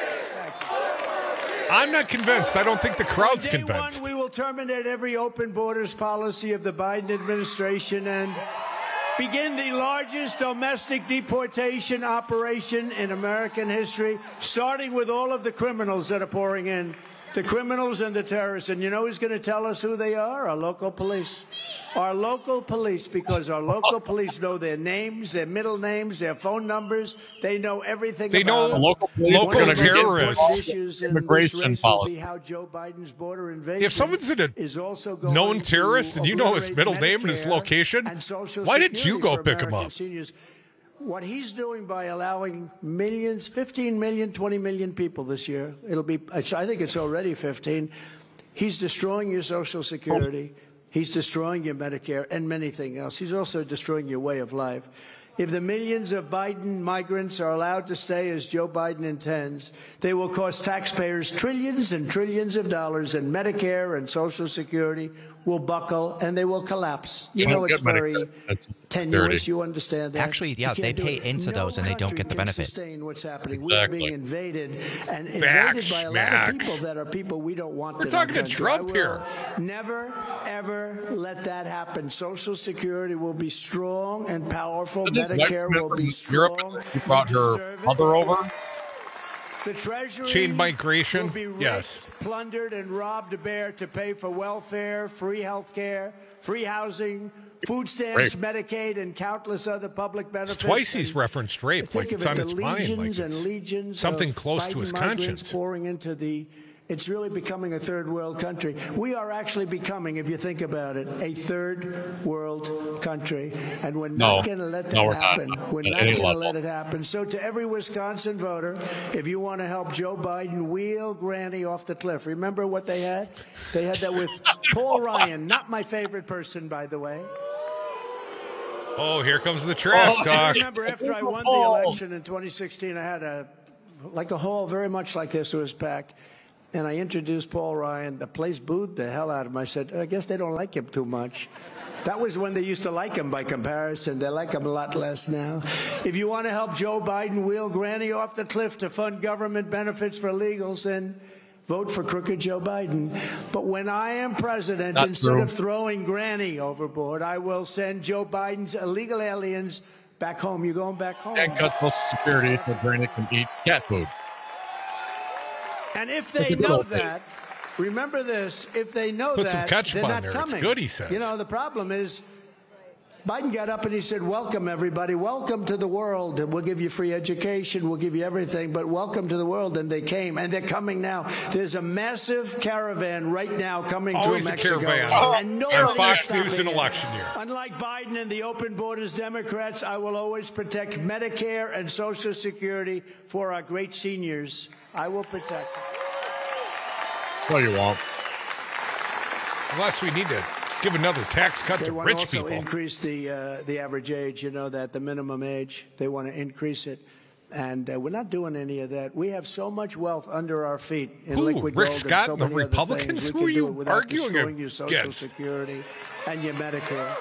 Speaker 3: I'm not convinced. I don't think the crowd's
Speaker 15: Day
Speaker 3: convinced.
Speaker 15: One, we will terminate every open borders policy of the Biden administration and begin the largest domestic deportation operation in American history, starting with all of the criminals that are pouring in, the criminals and the terrorists. And you know who's going to tell us who they are? Our local police. Our local police, because our local police know their names, their middle names, their phone numbers. They know everything
Speaker 3: they
Speaker 15: about
Speaker 3: know
Speaker 15: them.
Speaker 3: local, local terrorists.
Speaker 15: Immigration policy. How Joe Biden's border invasion
Speaker 3: if someone's in a
Speaker 15: is also
Speaker 3: known terrorist and you know his middle
Speaker 15: Medicare
Speaker 3: name and his location, why didn't you go pick him up?
Speaker 15: Seniors. What he's doing by allowing millions, fifteen million, twenty million people this year, it'll be, I think it's already fifteen, he's destroying your Social Security. He's destroying your Medicare and many things else. He's also destroying your way of life. If the millions of Biden migrants are allowed to stay as Joe Biden intends, they will cost taxpayers trillions and trillions of dollars, and Medicare and Social Security will buckle and they will collapse. You know, it's very tenuous. You understand that?
Speaker 18: Actually, yeah, they pay into those and they don't get the benefit.
Speaker 15: Sustain what's happening.
Speaker 3: Exactly.
Speaker 15: We're being invaded and
Speaker 3: Max,
Speaker 15: invaded by a
Speaker 3: Max.
Speaker 15: lot of people that are people we don't want.
Speaker 3: We're
Speaker 15: in our
Speaker 3: talking to
Speaker 15: country.
Speaker 3: Trump
Speaker 15: I will
Speaker 3: here.
Speaker 15: Never, ever let that happen. Social Security will be strong and powerful. Medicare will be strong.
Speaker 16: Europe, you brought her mother over.
Speaker 15: The Treasury
Speaker 3: Chain migration,
Speaker 15: will be ripped,
Speaker 3: yes.
Speaker 15: plundered, and robbed bare to pay for welfare, free health care, free housing, food stamps,
Speaker 3: Rape.
Speaker 15: Medicaid, and countless other public benefits.
Speaker 3: It's twice he's referenced rape,
Speaker 15: Think
Speaker 3: like
Speaker 15: of
Speaker 3: it's
Speaker 15: it,
Speaker 3: on
Speaker 15: the
Speaker 3: his mind, like
Speaker 15: legions and
Speaker 3: it's
Speaker 15: legions
Speaker 3: something
Speaker 15: of
Speaker 3: close to
Speaker 15: Biden
Speaker 3: his
Speaker 15: migrants
Speaker 3: conscience.
Speaker 15: pouring into the. It's really becoming a third world country. We are actually becoming, if you think about it, a third world country. And we're
Speaker 16: No.
Speaker 15: not going to let that
Speaker 16: No, we're
Speaker 15: happen.
Speaker 16: not.
Speaker 15: We're
Speaker 16: At
Speaker 15: not
Speaker 16: any
Speaker 15: going to
Speaker 16: level.
Speaker 15: let it happen. So to every Wisconsin voter, if you want to help Joe Biden wheel Granny off the cliff, remember what they had? They had that with Paul Ryan, not my favorite person, by the way.
Speaker 3: Oh, here comes the trash
Speaker 15: I
Speaker 3: talk.
Speaker 15: remember after I won the election in twenty sixteen, I had a like a hall very much like this. It was packed. And I introduced Paul Ryan. The place booed the hell out of him. I said, I guess they don't like him too much. That was when they used to like him by comparison. They like him a lot less now. If you want to help Joe Biden wheel Granny off the cliff to fund government benefits for illegals, then vote for crooked Joe Biden. But when I am president,
Speaker 16: Not
Speaker 15: instead
Speaker 16: true.
Speaker 15: of throwing Granny overboard, I will send Joe Biden's illegal aliens back home. You going back home?
Speaker 16: And cut Social Security so Granny can eat cat food.
Speaker 15: And if
Speaker 16: That's
Speaker 15: they
Speaker 16: a good
Speaker 15: know
Speaker 16: old days.
Speaker 15: that, remember this, if they know
Speaker 3: Put
Speaker 15: that,
Speaker 3: some ketchup
Speaker 15: they're
Speaker 3: on
Speaker 15: not
Speaker 3: there.
Speaker 15: coming.
Speaker 3: It's good, he says.
Speaker 15: You know, the problem is Biden got up and he said, welcome, everybody. Welcome to the world. We'll give you free education. We'll give you everything, but welcome to the world. And they came, and they're coming now. There's a massive caravan right now coming
Speaker 3: Always
Speaker 15: through
Speaker 3: a
Speaker 15: Mexico.
Speaker 3: caravan.
Speaker 15: And
Speaker 3: On
Speaker 15: nobody's
Speaker 3: Fox News
Speaker 15: stopping
Speaker 3: in
Speaker 15: it.
Speaker 3: election year.
Speaker 15: Unlike Biden and the open borders Democrats, I will always protect Medicare and Social Security for our great seniors. I will protect them.
Speaker 16: No, you won't.
Speaker 3: Unless we need to give another tax cut
Speaker 15: They
Speaker 3: to
Speaker 15: want
Speaker 3: rich
Speaker 15: to also
Speaker 3: people.
Speaker 15: increase the uh, the average age. You know that the minimum age. They want to increase it, and uh, we're not doing any of that. We have so much wealth under our feet in
Speaker 3: Who?
Speaker 15: liquid
Speaker 3: Rick
Speaker 15: gold
Speaker 3: Scott
Speaker 15: so
Speaker 3: and the
Speaker 15: many other
Speaker 3: Republicans?
Speaker 15: things. We
Speaker 3: Who
Speaker 15: can
Speaker 3: are
Speaker 15: do
Speaker 3: you
Speaker 15: it without
Speaker 3: arguing
Speaker 15: destroying your Social
Speaker 3: against?
Speaker 15: Security and your Medicare.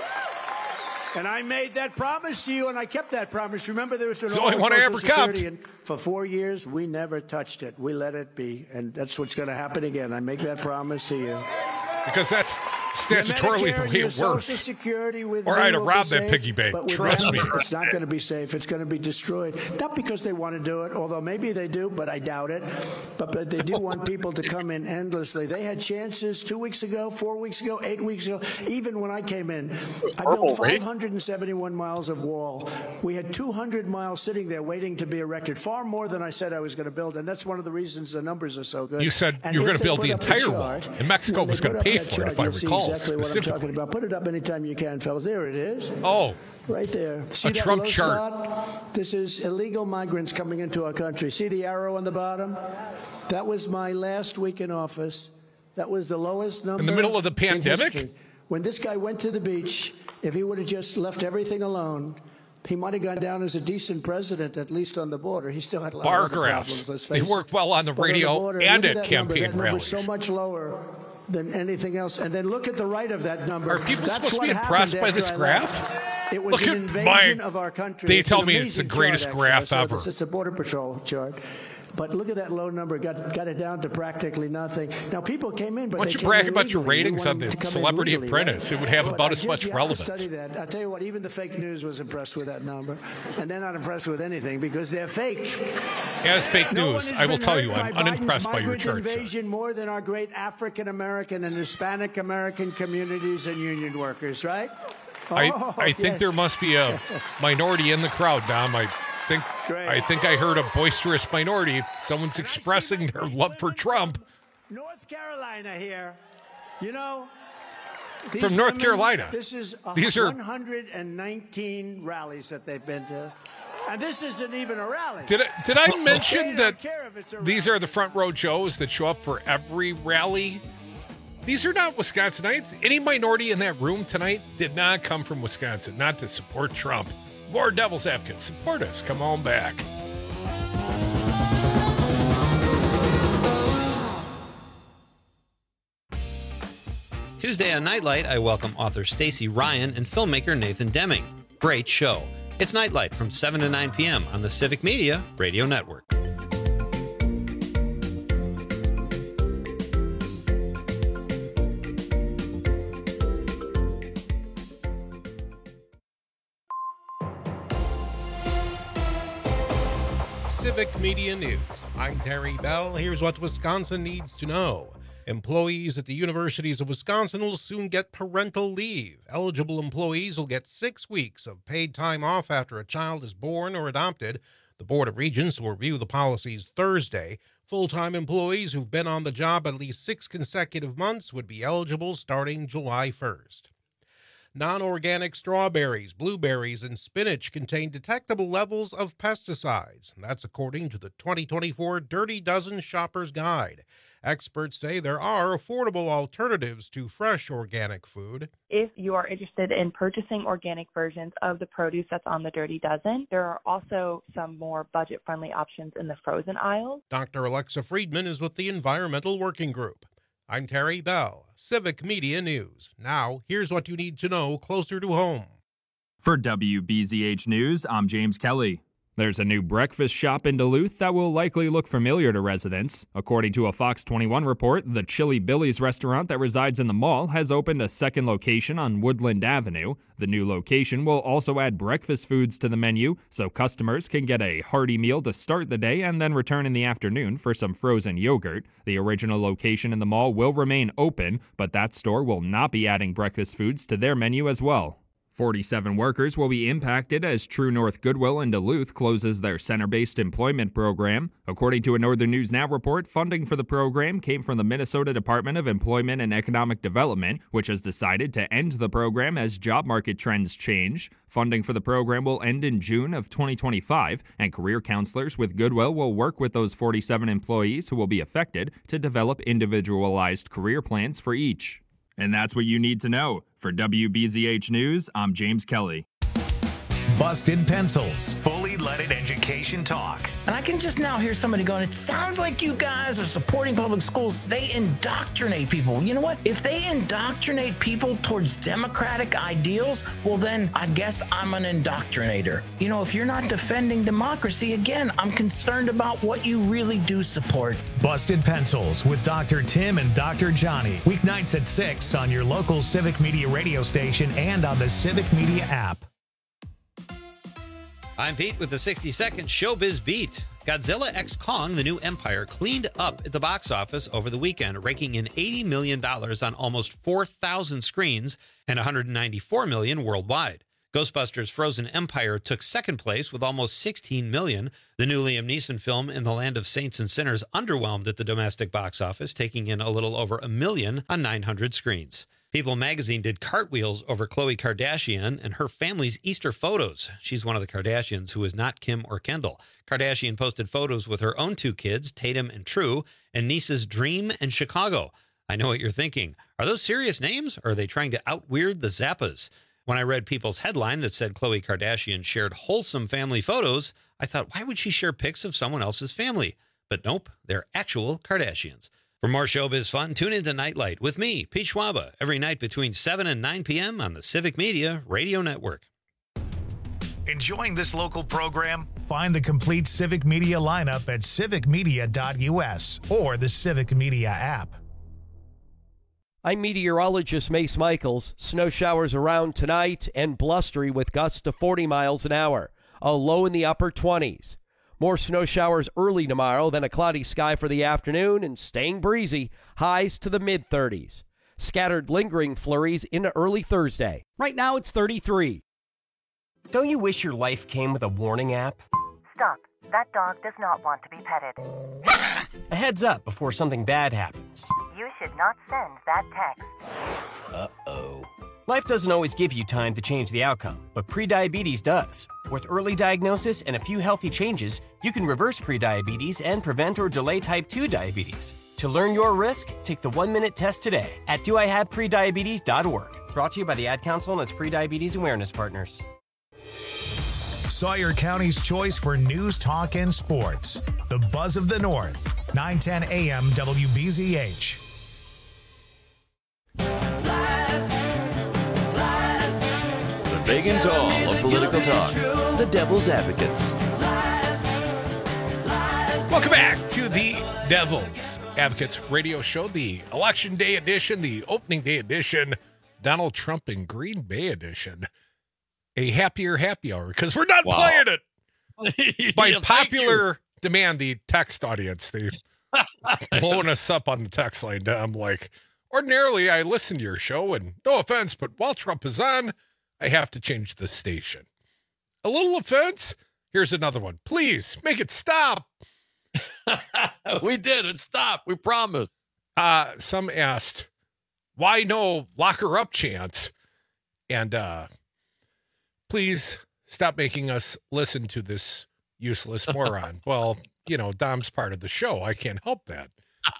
Speaker 15: And I made that promise to you, and I kept that promise. Remember, there was an
Speaker 3: It's the only
Speaker 15: old
Speaker 3: one I
Speaker 15: Social
Speaker 3: ever
Speaker 15: Security,
Speaker 3: kept.
Speaker 15: and for four years, we never touched it. We let it be, and that's what's going to happen again. I make that promise to you.
Speaker 3: Because that's
Speaker 15: Your
Speaker 3: statutorily
Speaker 15: Medicare
Speaker 3: the
Speaker 15: and
Speaker 3: way
Speaker 15: your
Speaker 3: it
Speaker 15: Social
Speaker 3: works.
Speaker 15: Security with
Speaker 3: Or
Speaker 15: me
Speaker 3: I'd have
Speaker 15: will be
Speaker 3: robbed that
Speaker 15: safe,
Speaker 3: piggy bank.
Speaker 15: but with
Speaker 3: Trust
Speaker 15: them,
Speaker 3: me.
Speaker 15: It's not going to be safe. It's going to be destroyed. Not because they want to do it, although maybe they do, but I doubt it. But, but they do want people to come in endlessly. They had chances two weeks ago, four weeks ago, eight weeks ago. Even when I came in, I built five hundred seventy-one miles of wall. We had two hundred miles sitting there waiting to be erected, far more than I said I was going to build. And that's one of the reasons the numbers are so good.
Speaker 3: You said
Speaker 15: And
Speaker 3: you were
Speaker 15: if
Speaker 3: going to
Speaker 15: they
Speaker 3: build
Speaker 15: put
Speaker 3: the
Speaker 15: up
Speaker 3: entire wall,
Speaker 15: chart,
Speaker 3: and Mexico
Speaker 15: when
Speaker 3: was
Speaker 15: they
Speaker 3: going
Speaker 15: put
Speaker 3: to
Speaker 15: up
Speaker 3: pay
Speaker 15: that
Speaker 3: for it,
Speaker 15: chart,
Speaker 3: if I
Speaker 15: you'll see
Speaker 3: recall
Speaker 15: exactly what I'm
Speaker 3: specifically.
Speaker 15: talking about. Put it up anytime you can, fellas. There it is.
Speaker 3: Oh.
Speaker 15: Right there. See
Speaker 3: A
Speaker 15: that
Speaker 3: Trump
Speaker 15: low
Speaker 3: chart.
Speaker 15: slot? This is illegal migrants coming into our country. See the arrow on the bottom? That was my last week in office. That was the lowest number.
Speaker 3: In the middle of the
Speaker 15: in
Speaker 3: pandemic?
Speaker 15: history. When this guy went to the beach, if he would have just left everything alone, he might have gone down as a decent president, at least on the border. He still had a lot
Speaker 3: Bar
Speaker 15: of other
Speaker 3: graphs.
Speaker 15: problems, let's
Speaker 3: They
Speaker 15: face
Speaker 3: work
Speaker 15: it.
Speaker 3: well on the
Speaker 15: But
Speaker 3: radio
Speaker 15: border,
Speaker 3: and
Speaker 15: look
Speaker 3: at
Speaker 15: that number.
Speaker 3: campaign
Speaker 15: That number's
Speaker 3: rallies.
Speaker 15: so much lower than anything else. And then look at the right of that number.
Speaker 3: Are people
Speaker 15: That's
Speaker 3: supposed to
Speaker 15: what
Speaker 3: be impressed
Speaker 15: happened
Speaker 3: by
Speaker 15: after
Speaker 3: this
Speaker 15: I
Speaker 3: graph?
Speaker 15: left. It was
Speaker 3: Look
Speaker 15: an
Speaker 3: at
Speaker 15: invasion
Speaker 3: my-
Speaker 15: of our country.
Speaker 3: They
Speaker 15: It's
Speaker 3: tell
Speaker 15: an
Speaker 3: me it's the
Speaker 15: amazing
Speaker 3: greatest
Speaker 15: chart,
Speaker 3: graph
Speaker 15: actually. I saw
Speaker 3: ever.
Speaker 15: this. It's a Border Patrol chart. But look at that low number. Got got it down to practically nothing. Now people came in, but
Speaker 3: Why
Speaker 15: they
Speaker 3: don't you
Speaker 15: came
Speaker 3: brag
Speaker 15: in
Speaker 3: about your
Speaker 15: legally. We
Speaker 3: ratings
Speaker 15: want
Speaker 3: on
Speaker 15: them
Speaker 3: the
Speaker 15: to come in
Speaker 3: Celebrity
Speaker 15: legally,
Speaker 3: Apprentice?
Speaker 15: right?
Speaker 3: It would have
Speaker 15: But
Speaker 3: about
Speaker 15: I
Speaker 3: as
Speaker 15: just-
Speaker 3: much
Speaker 15: you have to
Speaker 3: relevance.
Speaker 15: Study that. I tell you what, even the fake news was impressed with that number, and they're not impressed with anything because they're fake.
Speaker 3: As fake
Speaker 15: No one
Speaker 3: news,
Speaker 15: has
Speaker 3: I will
Speaker 15: been
Speaker 3: tell
Speaker 15: hurt
Speaker 3: you,
Speaker 15: by
Speaker 3: I'm
Speaker 15: Biden's
Speaker 3: unimpressed by your
Speaker 15: migrant
Speaker 3: charts. sir.
Speaker 15: invasion more than our great African American and Hispanic American communities and union workers, right?
Speaker 3: I,
Speaker 15: Oh,
Speaker 3: I think
Speaker 15: yes.
Speaker 3: there must be a minority in the crowd, Dom. I think
Speaker 15: Great.
Speaker 3: I think I heard a boisterous minority. Someone's expressing their love for Trump.
Speaker 15: North Carolina here, you know. these
Speaker 3: From North
Speaker 15: women-
Speaker 3: Carolina.
Speaker 15: This is a
Speaker 3: These are-
Speaker 15: one hundred nineteen rallies that they've been to, and this isn't even a rally.
Speaker 3: Did I, did I
Speaker 15: They
Speaker 3: mention
Speaker 15: don't
Speaker 3: that
Speaker 15: care if it's a
Speaker 3: these are the front row Joes that show up for every rally? These are not Wisconsinites. Any minority in that room tonight did not come from Wisconsin, not to support Trump. More Devil's Advocates. Support us. Come on back.
Speaker 19: Tuesday on Nightlight, I welcome author Stacey Ryan and filmmaker Nathan Deming. Great show. It's Nightlight from seven to nine p.m. on the Civic Media Radio Network.
Speaker 3: Civic Media News. I'm Terry Bell. Here's what Wisconsin needs to know. Employees at the universities of Wisconsin will soon get parental leave. Eligible employees will get six weeks of paid time off after a child is born or adopted. The Board of Regents will review the policies Thursday. Full-time employees who've been on the job at least six consecutive months would be eligible starting July first. Non-organic strawberries, blueberries, and spinach contain detectable levels of pesticides. That's according to the twenty twenty-four Dirty Dozen Shopper's Guide. Experts say there are affordable alternatives to fresh organic food.
Speaker 20: If you are interested in purchasing organic versions of the produce that's on the Dirty Dozen, there are also some more budget-friendly options in the frozen aisles.
Speaker 3: Doctor Alexa Friedman is with the Environmental Working Group. I'm Terry Bell, Civic Media News. Now, here's what you need to know closer to home.
Speaker 5: For W B Z H News, I'm James Kelly. There's a new breakfast shop in Duluth that will likely look familiar to residents. According to a Fox twenty-one report, the Chili Billy's restaurant that resides in the mall has opened a second location on Woodland Avenue. The new location will also add breakfast foods to the menu, so customers can get a hearty meal to start the day and then return in the afternoon for some frozen yogurt. The original location in the mall will remain open, but that store will not be adding breakfast foods to their menu as well. forty-seven workers will be impacted as True North Goodwill in Duluth closes their center-based employment program. According to a Northern News Now report, funding for the program came from the Minnesota Department of Employment and Economic Development, which has decided to end the program as job market trends change. Funding for the program will end in June of twenty twenty-five, and career counselors with Goodwill will work with those forty-seven employees who will be affected to develop individualized career plans for each. And that's what you need to know. For W B Z H News, I'm James Kelly.
Speaker 6: Busted Pencils, fully leaded education talk.
Speaker 13: And I can just now hear somebody going, it sounds like you guys are supporting public schools. They indoctrinate people. You know what? If they indoctrinate people towards democratic ideals, well, then I guess I'm an indoctrinator. You know, if you're not defending democracy, again, I'm concerned about what you really do support.
Speaker 6: Busted Pencils with Doctor Tim and Doctor Johnny. Weeknights at six on your local Civic Media radio station and on the Civic Media app.
Speaker 19: I'm Pete with the sixty second Showbiz Beat. Godzilla X Kong, the New Empire, cleaned up at the box office over the weekend, raking in eighty million dollars on almost four thousand screens and one hundred ninety-four million dollars worldwide. Ghostbusters Frozen Empire took second place with almost sixteen million dollars. The new Liam Neeson film In the Land of Saints and Sinners underwhelmed at the domestic box office, taking in a little over a million on nine hundred screens. People magazine did cartwheels over Khloe Kardashian and her family's Easter photos. She's one of the Kardashians who is not Kim or Kendall. Kardashian posted photos with her own two kids, Tatum and True, and nieces Dream and Chicago. I know what you're thinking. Are those serious names, or are they trying to out-weird the Zappas? When I read People's headline that said Khloe Kardashian shared wholesome family photos, I thought, why would she share pics of someone else's family? But nope, they're actual Kardashians. For more showbiz fun, tune into Nightlight with me, Pete Schwaba, every night between seven and nine p.m. on the Civic Media Radio Network.
Speaker 6: Enjoying this local program? Find the complete Civic Media lineup at civic media dot u s or the Civic Media app.
Speaker 11: I'm meteorologist Mace Michaels. Snow showers around tonight and blustery with gusts to forty miles an hour. A low in the upper twenties. More snow showers early tomorrow, then a cloudy sky for the afternoon and staying breezy, highs to the mid-thirties. Scattered lingering flurries into early Thursday. Right now it's thirty-three.
Speaker 21: Don't you wish your life came with a warning app?
Speaker 22: Stop. That dog does not want to be petted.
Speaker 21: A heads up before something bad happens.
Speaker 22: You should not send that text.
Speaker 21: Uh-oh. Life doesn't always give you time to change the outcome, but prediabetes does. With early diagnosis and a few healthy changes, you can reverse prediabetes and prevent or delay type two diabetes. To learn your risk, take the one-minute test today at do I have prediabetes dot org. Brought to you by the Ad Council and its prediabetes awareness partners.
Speaker 6: Sawyer County's choice for news, talk, and sports. The Buzz of the North, nine ten A M W B Z H.
Speaker 17: The big and tall of political talk. The Devil's Advocates.
Speaker 3: Welcome back to the Devil's Advocates radio show, the Election Day edition, the Opening Day edition, Donald Trump and Green Bay edition. A happier happy hour because we're not wow. playing it. By yeah, popular demand, the text audience, they blowing us up on the text line. I'm like, ordinarily I listen to your show, and no offense, but while Trump is on, I have to change the station. A little offense? Here's another one. Please make it stop.
Speaker 16: We did it. Stop. We promise.
Speaker 3: Uh, some asked, why no lock her up chance? And uh, please stop making us listen to this useless moron. Well, you know, Dom's part of the show. I can't help that.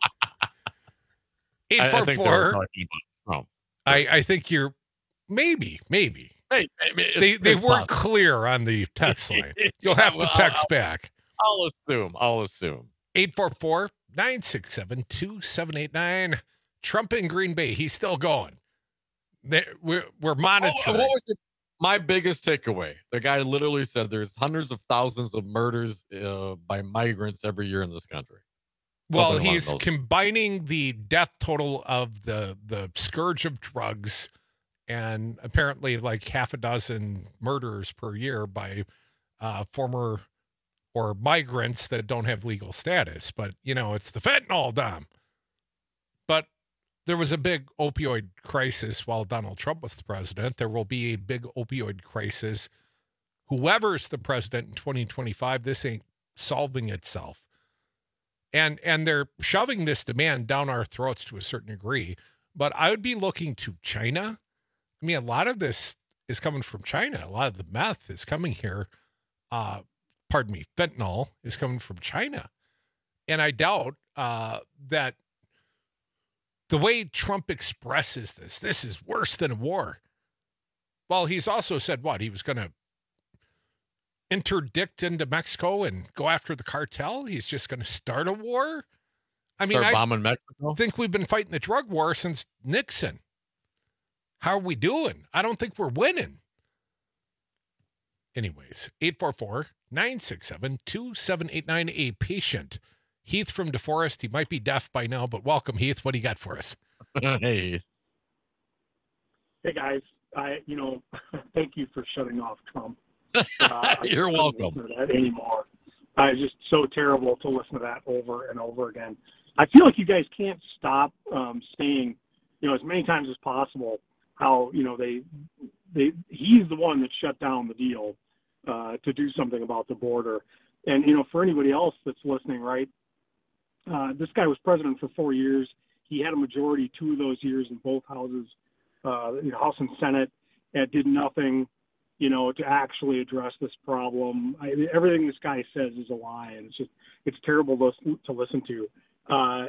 Speaker 3: eight four four I, I think you're maybe, maybe.
Speaker 16: Hey, maybe
Speaker 3: they they weren't possible. Clear on the text line. You'll have to text
Speaker 16: I'll,
Speaker 3: back.
Speaker 16: I'll assume. I'll assume.
Speaker 3: eight four four, nine six seven, two seven eight nine. Trump in Green Bay. He's still going. They, we're, we're monitoring.
Speaker 16: Oh, what was it? My biggest takeaway. The guy literally said there's hundreds of thousands of murders uh, by migrants every year in this country.
Speaker 3: Well, Something he's combining the death total of the, the scourge of drugs and apparently like half a dozen murders per year by uh, former or migrants that don't have legal status. But, you know, it's the fentanyl, Dom. But there was a big opioid crisis while Donald Trump was the president. There will be a big opioid crisis. Whoever's the president in twenty twenty-five, this ain't solving itself. And and they're shoving this demand down our throats to a certain degree. But I would be looking to China. I mean, a lot of this is coming from China. A lot of the meth is coming here. Uh, pardon me, fentanyl is coming from China. And I doubt uh, that the way Trump expresses this, this is worse than a war. Well, he's also said what? He was going to interdict into Mexico and go after the cartel. He's just going to start a war. I mean,
Speaker 16: start bombing
Speaker 3: I
Speaker 16: Mexico?
Speaker 3: think we've been fighting the drug war since Nixon. How are we doing? I don't think we're winning. Anyways, eight four four, nine six seven, two seven eight nine, a patient. Heath from DeForest. He might be deaf by now, but welcome, Heath. What do you got for us?
Speaker 16: Hey.
Speaker 1: Hey, guys. I, you know, thank you for shutting off Trump. Uh,
Speaker 16: You're
Speaker 1: I
Speaker 16: welcome.
Speaker 1: Listen to that anymore. Uh, it's just so terrible to listen to that over and over again. I feel like you guys can't stop um, saying, you know, as many times as possible how, you know, they, they, he's the one that shut down the deal uh, to do something about the border. And, you know, for anybody else that's listening, right, uh, this guy was president for four years. He had a majority two of those years in both houses, uh, you know, House and Senate, and did nothing, you know, to actually address this problem. I, everything this guy says is a lie, and it's just, it's terrible to, to listen to. Uh,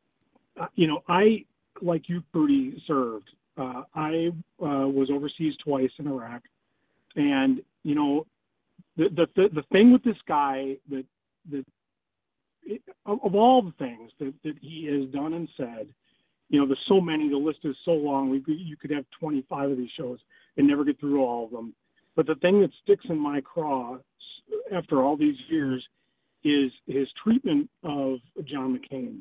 Speaker 1: you know, I, like you, Prudy, served. Uh, I uh, was overseas twice in Iraq, and you know, the the the, the thing with this guy that that it, of, of all the things that, that he has done and said, you know, there's so many. The list is so long. We could, you could have twenty-five of these shows and never get through all of them. But the thing that sticks in my craw after all these years is his treatment of John McCain.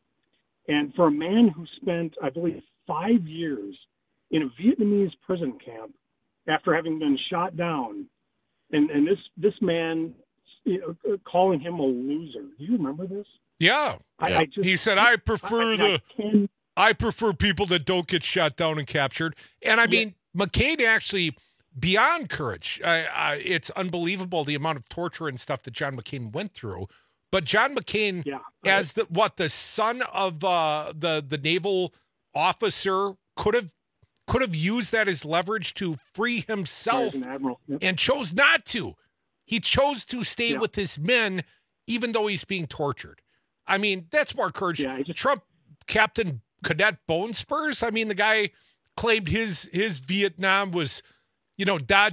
Speaker 1: And for a man who spent, I believe, five years in a Vietnamese prison camp after having been shot down, and, and this this man, you know, calling him a loser. Do you remember this?
Speaker 3: Yeah.
Speaker 1: I,
Speaker 3: yeah.
Speaker 1: I just,
Speaker 3: he said, I prefer
Speaker 1: I,
Speaker 3: the,
Speaker 1: I, can,
Speaker 3: I prefer people that don't get shot down and captured. And I yeah. mean, McCain actually, beyond courage, I, I, it's unbelievable the amount of torture and stuff that John McCain went through. But John McCain,
Speaker 1: yeah,
Speaker 3: as the what the son of uh, the the naval officer, could have could have used that as leverage to free himself,
Speaker 1: an admiral. Yep.
Speaker 3: and chose not to. He chose to stay
Speaker 1: yeah.
Speaker 3: with his men, even though he's being tortured. I mean, that's more courage.
Speaker 1: Yeah, just,
Speaker 3: Trump, Captain Cadet Bone Spurs. I mean, the guy claimed his his Vietnam was, you know, dodging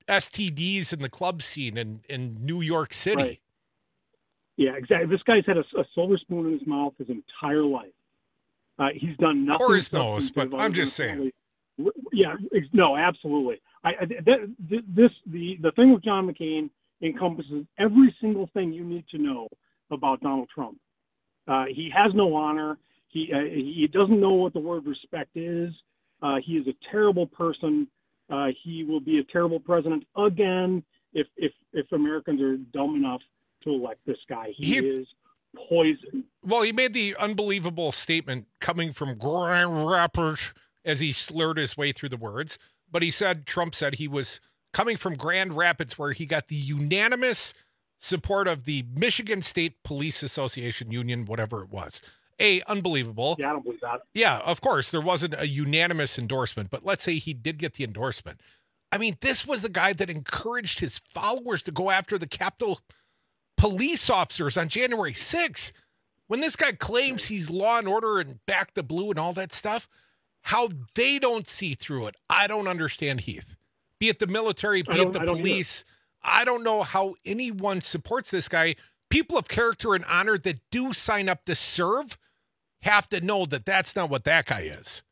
Speaker 3: S T Ds in the club scene in, in New York City.
Speaker 1: Right. Yeah, exactly. This guy's had a, a silver spoon in his mouth his entire life. Uh, he's done nothing.
Speaker 3: Or his nose, but I'm just saying.
Speaker 1: Yeah, no, absolutely. I, I that, this the the thing with John McCain encompasses every single thing you need to know about Donald Trump. Uh, he has no honor. He uh, he doesn't know what the word respect is. Uh, he is a terrible person. Uh, he will be a terrible president again if if if Americans are dumb enough to elect this guy. He, he is poison.
Speaker 3: Well, he made the unbelievable statement coming from Grand Rapids as he slurred his way through the words. But he said, Trump said he was coming from Grand Rapids, where he got the unanimous support of the Michigan State Police Association Union, whatever it was. A, unbelievable.
Speaker 1: Yeah, I don't believe that.
Speaker 3: Yeah, of course, there wasn't a unanimous endorsement, but let's say he did get the endorsement. I mean, this was the guy that encouraged his followers to go after the Capitol police officers on January sixth. When this guy claims he's law and order and back the blue and all that stuff, how they don't see through it, I don't understand, Heath. Be it the military, be it the I police. I don't know how anyone supports this guy. People of character and honor that do sign up to serve have to know that that's not what that guy is.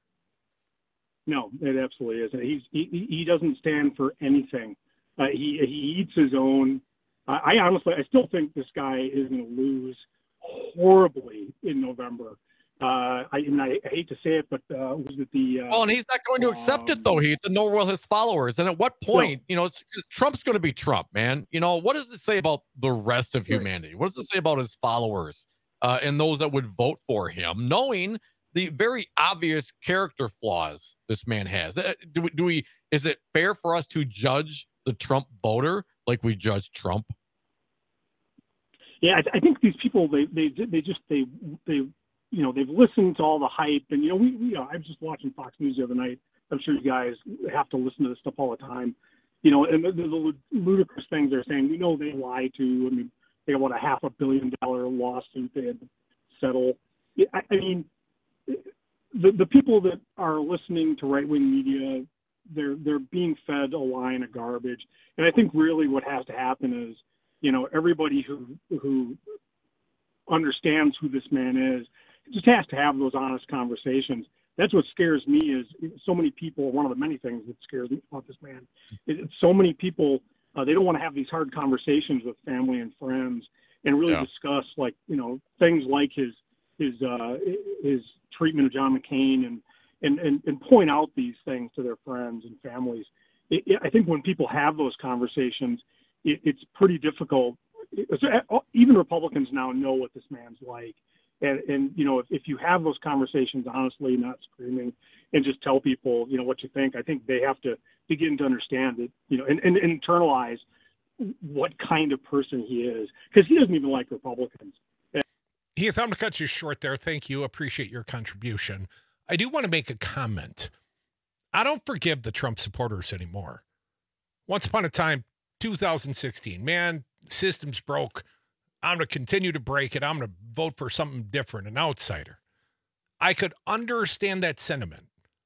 Speaker 1: No, it absolutely isn't. He's, he, he doesn't stand for anything. Uh, he, he eats his own. Uh, I honestly, I still think this guy is going to lose horribly in November. Uh, I, and I, I hate to say it, but uh, was it the? Uh,
Speaker 16: well, and he's not going to accept um, it, though. Heath, and nor will his followers. And at what point, no. you know, it's, Trump's going to be Trump, man. You know, what does it say about the rest of humanity? What does it say about his followers uh, and those that would vote for him, knowing the very obvious character flaws this man has? Uh, do we? Do we? Is it fair for us to judge the Trump voter like we judge Trump?
Speaker 1: Yeah, I, I think these people they they they just they they. You know, they've listened to all the hype, and, you know, we, we you know, I was just watching Fox News the other night. I'm sure you guys have to listen to this stuff all the time. You know, and the, the ludicrous things they're saying, we know they lie to. I mean, they got, what, a half a billion dollar lawsuit they had to settle. I, I mean, the the people that are listening to right-wing media, they're they're being fed a line of garbage. And I think really what has to happen is, you know, everybody who who understands who this man is just has to have those honest conversations. That's what scares me is so many people, one of the many things that scares me about this man, is so many people, uh, they don't want to have these hard conversations with family and friends and really yeah. discuss, like, you know, things like his his uh, his treatment of John McCain and, and, and, and point out these things to their friends and families. It, it, I think when people have those conversations, it, it's pretty difficult. Even Republicans now know what this man's like. And, and you know, if, if you have those conversations honestly, not screaming, and just tell people, you know, what you think, I think they have to begin to understand it, you know, and, and, and internalize what kind of person he is, because he doesn't even like Republicans.
Speaker 3: Heath, I'm going to cut you short there. Thank you. Appreciate your contribution. I do want to make a comment. I don't forgive the Trump supporters anymore. Once upon a time, two thousand sixteen, man, system's broke. I'm going to continue to break it. I'm going to vote for something different, an outsider. I could understand that sentiment.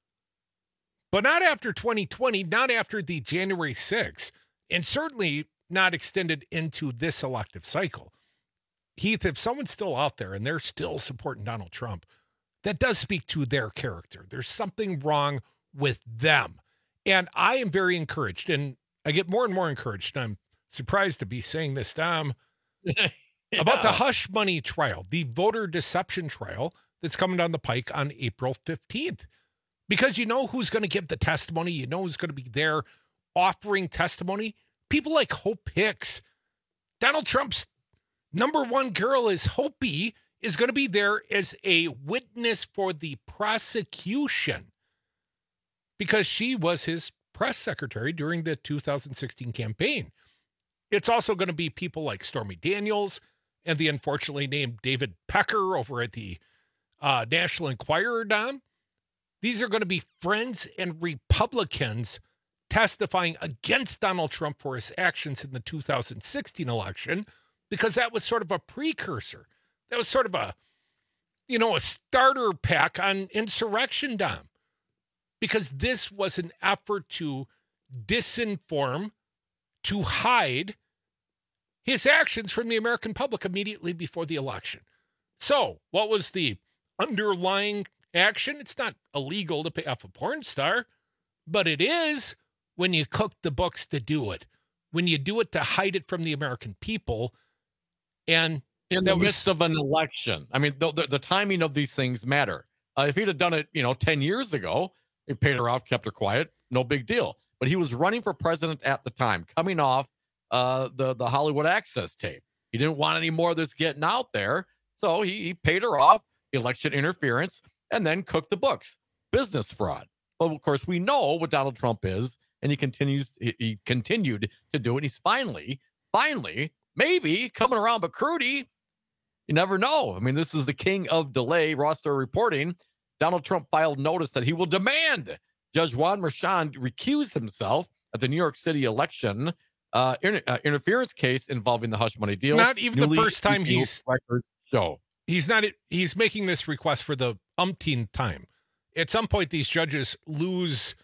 Speaker 3: But not after twenty twenty, not after the January sixth, and certainly not extended into this elective cycle. Heath, if someone's still out there and they're still supporting Donald Trump, that does speak to their character. There's something wrong with them. And I am very encouraged, and I get more and more encouraged. I'm surprised to be saying this, Dom, yeah. about the hush money trial, the voter deception trial that's coming down the pike on April fifteenth. Because you know who's going to give the testimony. You know who's going to be there offering testimony. People like Hope Hicks. Donald Trump's number one girl is Hopi, is going to be there as a witness for the prosecution because she was his press secretary during the two thousand sixteen campaign. It's also going to be people like Stormy Daniels and the unfortunately named David Pecker over at the uh, National Enquirer, Dom. These are going to be friends and Republicans testifying against Donald Trump for his actions in the two thousand sixteen election, because that was sort of a precursor. That was sort of a, you know, a starter pack on insurrection, Dom. Because this was an effort to disinform to hide his actions from the American public immediately before the election. So, what was the underlying action? It's not illegal to pay off a porn star, but it is when you cook the books to do it, when you do it to hide it from the American people. And
Speaker 16: in the midst of an election, I mean, the, the, the timing of these things matter. Uh, if he'd have done it, you know, ten years ago, he paid her off, kept her quiet, no big deal. But he was running for president at the time, coming off uh, the, the Hollywood Access tape. He didn't want any more of this getting out there, so he, he paid her off, election interference, and then cooked the books. Business fraud. But, of course, we know what Donald Trump is, and he continues. He, he continued to do it. He's finally, finally, maybe coming around, but Crudy, you never know. I mean, this is the king of delay. Roster reporting, Donald Trump filed notice that he will demand Judge Juan Merchan recuse himself at the New York City election uh, inter- uh, interference case involving the hush money deal.
Speaker 3: Not even the first time he's
Speaker 16: record show.
Speaker 3: He's not. He's making this request for the umpteenth time. At some point, these judges lose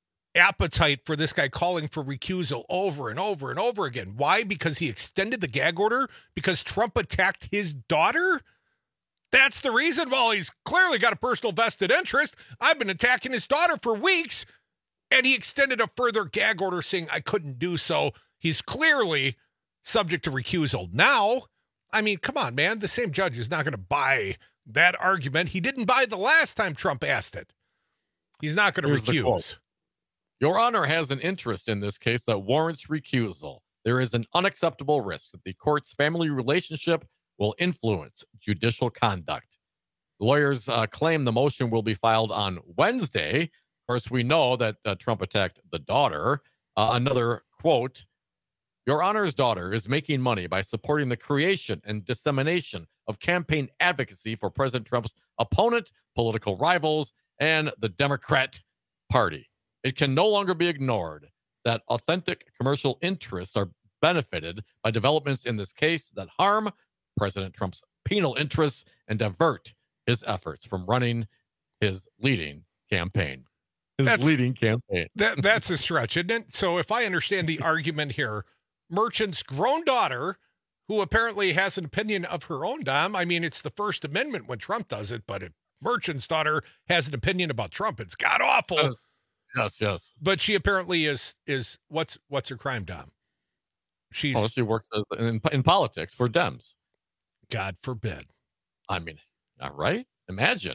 Speaker 3: appetite for this guy calling for recusal over and over and over again. Why? Because he extended the gag order? Because Trump attacked his daughter? That's the reason? Well, he's clearly got a personal vested interest. I've been attacking his daughter for weeks, and he extended a further gag order saying I couldn't do so. He's clearly subject to recusal. Now, I mean, come on, man. The same judge is not going to buy that argument. He didn't buy the last time Trump asked it. He's not going to recuse.
Speaker 16: Your Honor has an interest in this case that warrants recusal. There is an unacceptable risk that the court's family relationship will influence judicial conduct. Lawyers uh, claim the motion will be filed on Wednesday. Of course, we know that uh, Trump attacked the daughter. Uh, another quote, Your Honor's daughter is making money by supporting the creation and dissemination of campaign advocacy for President Trump's opponent, political rivals, and the Democrat Party. It can no longer be ignored that authentic commercial interests are benefited by developments in this case that harm President Trump's penal interests and divert his efforts from running his leading campaign. His
Speaker 3: that's,
Speaker 16: leading campaign.
Speaker 3: that, that's a stretch, isn't it? So if I understand the argument here, Merchant's grown daughter, who apparently has an opinion of her own, Dom, I mean, it's the First Amendment when Trump does it, but if Merchant's daughter has an opinion about Trump, it's god awful.
Speaker 16: Yes, yes. yes.
Speaker 3: But she apparently is, is what's what's her crime, Dom? She's
Speaker 16: oh, she works as, in, in politics for Dems.
Speaker 3: God forbid.
Speaker 16: I mean, all right. Imagine.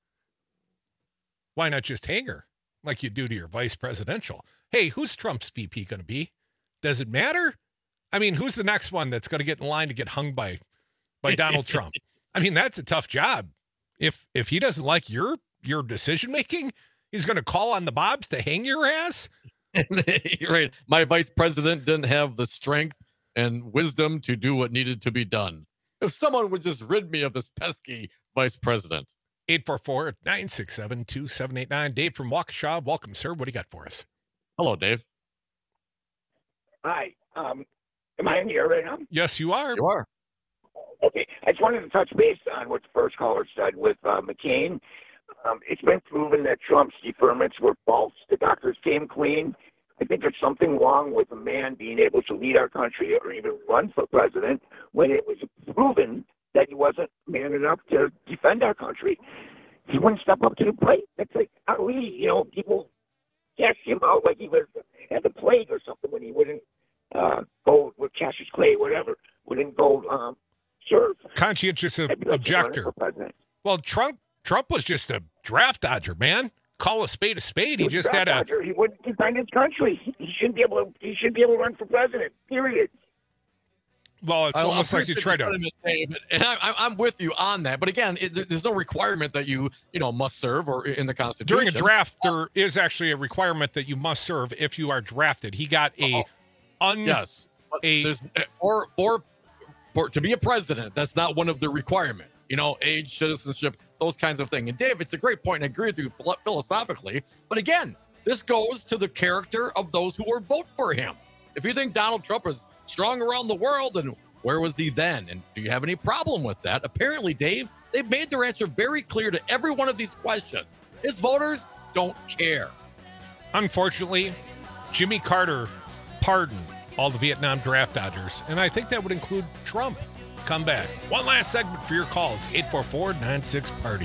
Speaker 3: Why not just hang her like you do to your vice presidential? Hey, who's Trump's V P going to be? Does it matter? I mean, who's the next one that's going to get in line to get hung by by Donald Trump? I mean, that's a tough job. If if he doesn't like your your decision making, he's going to call on the Bobs to hang your ass.
Speaker 16: You're right. My vice president didn't have the strength and wisdom to do what needed to be done. If someone would just rid me of this pesky vice president.
Speaker 3: eight four four, nine six seven, two seven eight nine. Dave from Waukesha. Welcome, sir. What do you got for us?
Speaker 16: Hello, Dave.
Speaker 2: Hi. Um, am I in here right now?
Speaker 3: Yes, you are.
Speaker 16: You are.
Speaker 2: Okay. I just wanted to touch base on what the first caller said with uh, McCain. Um, it's been proven that Trump's deferments were false. The doctors came clean. I think there's something wrong with a man being able to lead our country or even run for president when it was proven that he wasn't man enough to defend our country. He wouldn't step up to the plate. That's like, how we, you know, people cast him out like he was had the plague or something when he wouldn't uh, go with Cassius Clay, whatever, wouldn't go um, serve.
Speaker 3: Conscientious ob- objector. Well, Trump Trump was just a draft dodger, man. Call a spade a spade. He, he just had a.
Speaker 2: Dodger. He wouldn't defend his country. He shouldn't be able to. He should be able to run for president. Period.
Speaker 3: Well, it's
Speaker 16: I,
Speaker 3: almost like you try to.
Speaker 16: David, and I, I'm with you on that. But again, it, there's no requirement that you you know must serve or in the Constitution.
Speaker 3: During a draft, there is actually a requirement that you must serve if you are drafted. He got a oh, un.
Speaker 16: Yes.
Speaker 3: A
Speaker 16: there's, or or for to be a president, that's not one of the requirements. You know, age, citizenship, those kinds of things. And Dave, it's a great point. And I agree with you philosophically. But again, this goes to the character of those who will vote for him. If you think Donald Trump is strong around the world, and where was he then? And do you have any problem with that? Apparently, Dave, they've made their answer very clear to every one of these questions. His voters don't care.
Speaker 3: Unfortunately, Jimmy Carter pardoned all the Vietnam draft dodgers, and I think that would include Trump. Come back. One last segment for your calls, eight four four, nine six, party.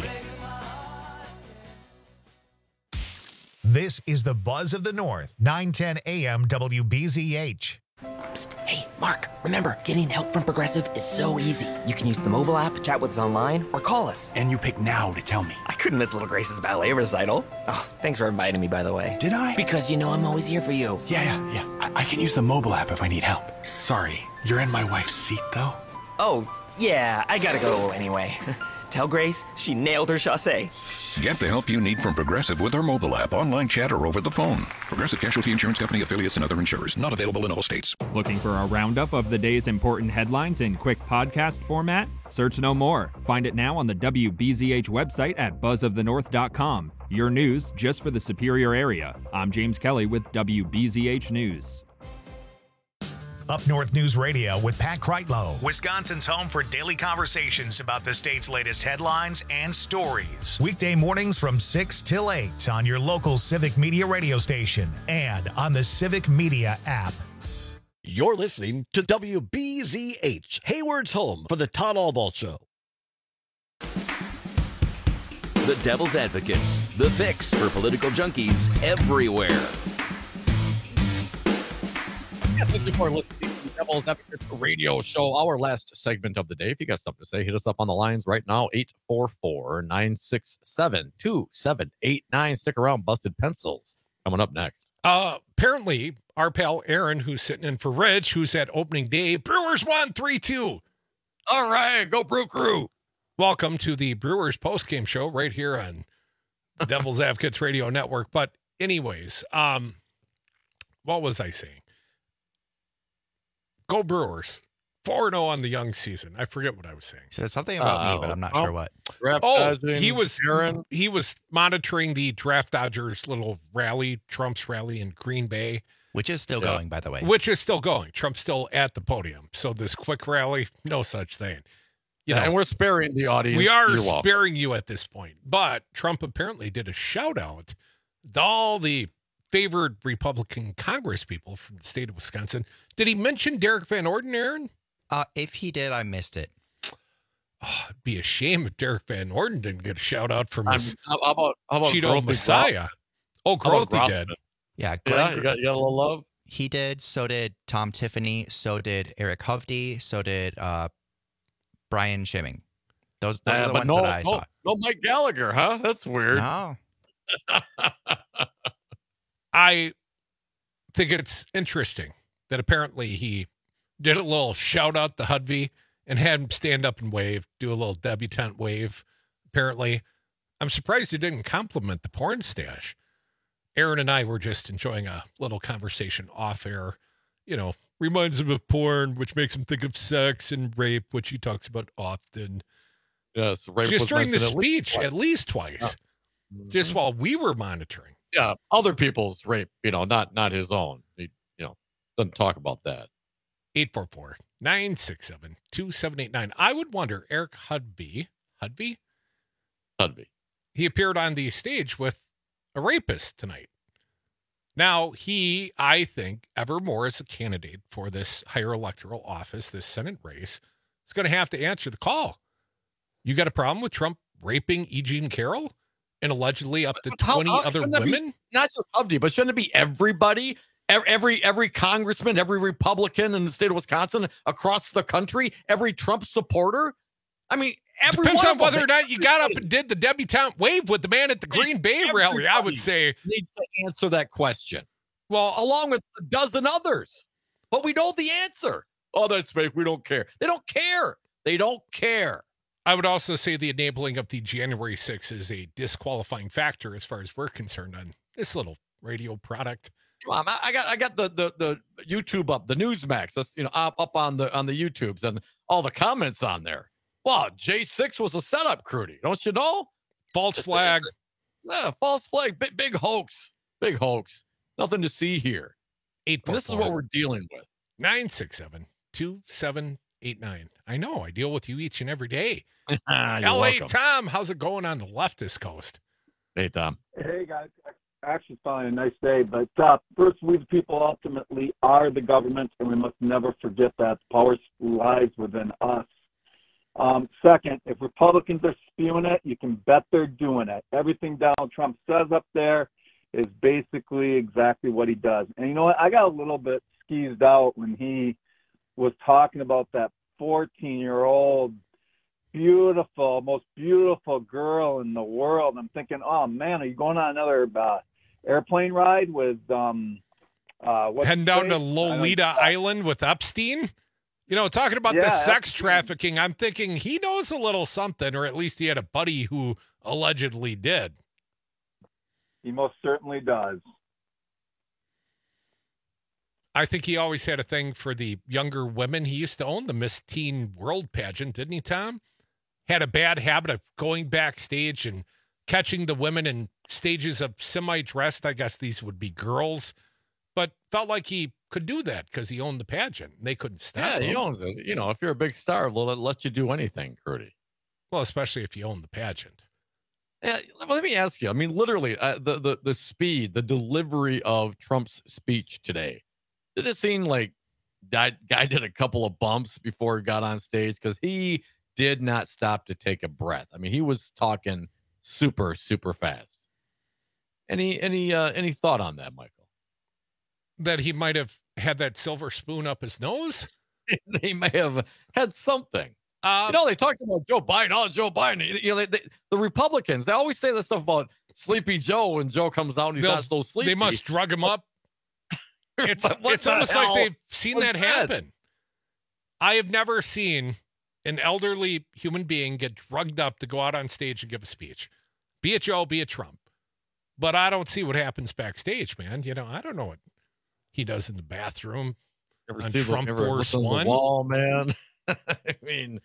Speaker 6: This is the Buzz of the North, nine ten A M W B Z H.
Speaker 4: Psst, hey, Mark, remember, getting help from Progressive is so easy. You can use the mobile app, chat with us online, or call us.
Speaker 7: And you pick now to tell me.
Speaker 4: I couldn't miss Little Grace's ballet recital. Oh, thanks for inviting me, by the way.
Speaker 7: Did I?
Speaker 4: Because you know I'm always here for you.
Speaker 7: Yeah, yeah, yeah. I, I can use the mobile app if I need help. Sorry, you're in my wife's seat, though?
Speaker 4: Oh, yeah, I gotta go anyway. Tell Grace she nailed her chassé.
Speaker 23: Get the help you need from Progressive with our mobile app, online chat, or over the phone. Progressive Casualty Insurance Company, affiliates, and other insurers. Not available in all states.
Speaker 5: Looking for a roundup of the day's important headlines in quick podcast format? Search no more. Find it now on the W B Z H website at buzz of the north dot com. Your news just for the Superior area. I'm James Kelly with W B Z H News.
Speaker 6: Up North News Radio with Pat Kreitlow, Wisconsin's home for daily conversations about the state's latest headlines and stories. Weekday mornings from six till eight on your local Civic Media radio station and on the Civic Media app.
Speaker 24: You're listening to W B Z H, Hayward's home for the Todd Allball Show.
Speaker 25: The Devil's Advocates, the fix for political junkies everywhere.
Speaker 16: Thank you for listening to the Devil's Advocates Radio Show, our last segment of the day. If you got something to say, hit us up on the lines right now, eight four four, nine six seven, two seven eight nine. Stick around, Busted Pencils coming up next.
Speaker 3: Uh, apparently, our pal Aaron, who's sitting in for Rich, who's at opening day, Brewers won three two.
Speaker 16: All right, go Brew Crew.
Speaker 3: Welcome to the Brewers postgame show right here on Devil's Advocates Radio Network. But anyways, um, what was I saying? Go Brewers. four and oh on the young season. I forget what I was saying.
Speaker 18: He said something about uh, me, but I'm not oh, sure what.
Speaker 3: Oh, he was Aaron. he was monitoring the Draft Dodgers little rally, Trump's rally in Green Bay.
Speaker 18: Which is still yeah. going, by the way.
Speaker 3: Which is still going. Trump's still at the podium. So this quick rally, no such thing. You
Speaker 16: yeah,
Speaker 3: know,
Speaker 16: and we're sparing the audience.
Speaker 3: We are
Speaker 16: You're
Speaker 3: sparing
Speaker 16: welcome.
Speaker 3: you at this point. But Trump apparently did a shout out to all the favored Republican Congress people from the state of Wisconsin. Did he mention Derek Van Orden, Aaron?
Speaker 18: Uh, if he did, I missed it.
Speaker 3: Oh, it'd be a shame if Derek Van Orden didn't get a shout out from his
Speaker 16: how about, how about
Speaker 3: Cheeto Messiah. Oh, Grothy did.
Speaker 18: Yeah,
Speaker 16: yeah you, got, you got a little love.
Speaker 18: He did. So did Tom Tiffany. So did Eric Hovde. So did uh, Brian Schimming. Those, those uh, are the ones
Speaker 16: no,
Speaker 18: that I
Speaker 16: no,
Speaker 18: saw.
Speaker 16: No Mike Gallagher, huh? That's weird.
Speaker 18: No.
Speaker 3: I think it's interesting that apparently he did a little shout out to Hudvey and had him stand up and wave, do a little debutante wave. Apparently, I'm surprised he didn't compliment the porn stash. Aaron and I were just enjoying a little conversation off air. You know, reminds him of porn, which makes him think of sex and rape, which he talks about often.
Speaker 16: Yes, rape
Speaker 3: just
Speaker 16: was
Speaker 3: during the
Speaker 16: mentioned at least
Speaker 3: speech,
Speaker 16: twice.
Speaker 3: at least twice,
Speaker 16: Yeah.
Speaker 3: just while we were monitoring.
Speaker 16: Yeah, other people's rape, you know, not not his own. He, you know, doesn't talk about that.
Speaker 3: eight four four, nine six seven, two seven eight nine. I would wonder, Eric Hudby, Hudby?
Speaker 16: Hudby.
Speaker 3: He appeared on the stage with a rapist tonight. Now, he, I think, evermore as a candidate for this higher electoral office, this Senate race, is going to have to answer the call. You got a problem with Trump raping E. Jean Carroll and allegedly up to twenty how, how, other women?
Speaker 16: Be, not just Hudby, but shouldn't it be everybody? Every every congressman, every Republican in the state of Wisconsin, across the country, every Trump supporter. I mean, every
Speaker 3: depends
Speaker 16: one
Speaker 3: on whether or not you got up and did the debutante wave with the man at the Green Bay rally. I would say
Speaker 16: needs to answer that question.
Speaker 3: Well,
Speaker 16: along with a dozen others, but we know the answer. Oh, that's fake. We don't care. They don't care. They don't care.
Speaker 3: I would also say the enabling of the January sixth is a disqualifying factor as far as we're concerned on this little radio product.
Speaker 16: Um, I got I got the, the the YouTube up, the Newsmax. That's you know up, up on the on the YouTubes and all the comments on there. Wow, J six was a setup, Crudy. Don't you know?
Speaker 3: False
Speaker 16: it's
Speaker 3: flag.
Speaker 16: A, a, yeah, false flag. Big, big hoax. Big hoax. Nothing to see here.
Speaker 3: Eight.
Speaker 16: And this is what we're dealing with.
Speaker 3: Nine six seven two seven eight nine. I know. I deal with you each and every day. L A
Speaker 16: welcome.
Speaker 3: Tom, how's it going on the leftist coast?
Speaker 16: Hey Tom.
Speaker 26: Hey guys,
Speaker 8: actually finally a nice day. But uh, first, we the people ultimately are the government, and we must never forget that the power lies within us. Um, second, if Republicans are spewing it, you can bet they're doing it. Everything Donald Trump says up there is basically exactly what he does. And you know what? I got a little bit skeezed out when he was talking about that fourteen-year-old beautiful, most beautiful girl in the world. I'm thinking, oh man, are you going on another uh, airplane ride with um, uh, what's
Speaker 3: heading down to Lolita Island with Epstein? You know, talking about
Speaker 8: Yeah,
Speaker 3: the sex
Speaker 8: Epstein.
Speaker 3: trafficking, I'm thinking he knows a little something, or at least he had a buddy who allegedly did.
Speaker 8: He most certainly does.
Speaker 3: I think he always had a thing for the younger women. He used to own the Miss Teen World pageant, didn't he, Tom? Had a bad habit of going backstage and catching the women in stages of semi-dressed. I guess these would be girls, but felt like he could do that because he owned the pageant. They couldn't stop
Speaker 16: Yeah,
Speaker 3: him.
Speaker 16: he owns it. You know, if you're a big star, they'll let- let you do anything, Curdy.
Speaker 3: Well, especially if you own the pageant.
Speaker 16: Yeah, let me ask you. I mean, literally, uh, the the the speed, the delivery of Trump's speech today. Did it seem like that guy did a couple of bumps before he got on stage? Because he did not stop to take a breath. I mean, he was talking super, super fast. Any any uh, any thought on that, Michael?
Speaker 3: That he might have had that silver spoon up his nose?
Speaker 16: He may have had something.
Speaker 3: Uh,
Speaker 16: you know, they talked about Joe Biden. Oh, Joe Biden. You know, they, they, the Republicans, they always say that stuff about Sleepy Joe when Joe comes out and he's
Speaker 3: They'll-
Speaker 16: not so sleepy.
Speaker 3: They must drug him up. It's
Speaker 16: What- what
Speaker 3: it's
Speaker 16: the
Speaker 3: almost
Speaker 16: hell
Speaker 3: like they've seen
Speaker 16: was
Speaker 3: that
Speaker 16: that?
Speaker 3: happen. I have never seen an elderly human being get drugged up to go out on stage and give a speech. Be it Joe, be it Trump. But I don't see what happens backstage, man. You know, I don't know what he does in the bathroom
Speaker 16: Ever
Speaker 3: on
Speaker 16: see the-
Speaker 3: Trump
Speaker 16: ever
Speaker 3: Force
Speaker 16: listen to the
Speaker 3: One.
Speaker 16: wall, man. I mean,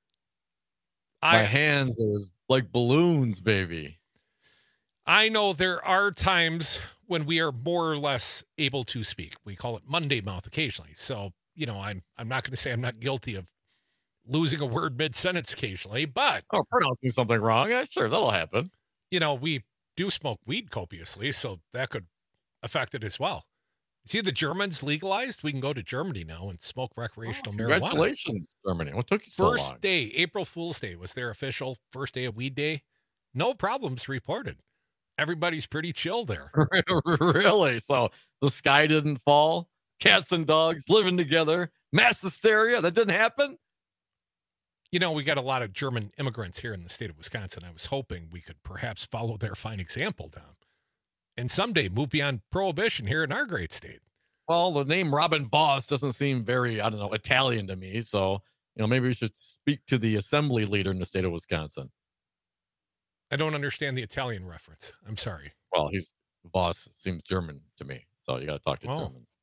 Speaker 3: I-
Speaker 16: my hands are like balloons, baby.
Speaker 3: I know there are times when we are more or less able to speak. We call it Monday mouth occasionally. So, you know, I'm I'm not going to say I'm not guilty of losing a word mid-sentence occasionally, but
Speaker 16: Oh, pronouncing something wrong. Yeah, sure, that'll happen.
Speaker 3: you know, we do smoke weed copiously, so that could affect it as well. See, the Germans legalized. We can go to Germany now and smoke recreational marijuana.
Speaker 16: Congratulations, Germany. What took you so
Speaker 3: First
Speaker 16: long?
Speaker 3: day, April Fool's Day was their official first day of weed day. No problems reported. Everybody's pretty chill there.
Speaker 16: Really? So the sky didn't fall? Cats and dogs living together? Mass hysteria? That didn't happen?
Speaker 3: You know, we got a lot of German immigrants here in the state of Wisconsin. I was hoping we could perhaps follow their fine example, Tom, and someday move beyond prohibition here in our great state.
Speaker 16: Well, the name Robin Voss doesn't seem very, I don't know, Italian to me. So, you know, maybe we should speak to the assembly leader in the state of Wisconsin.
Speaker 3: I don't understand the Italian reference. I'm sorry.
Speaker 16: Well, he's Voss seems German to me. So you got to talk to
Speaker 3: Oh.
Speaker 16: Germans.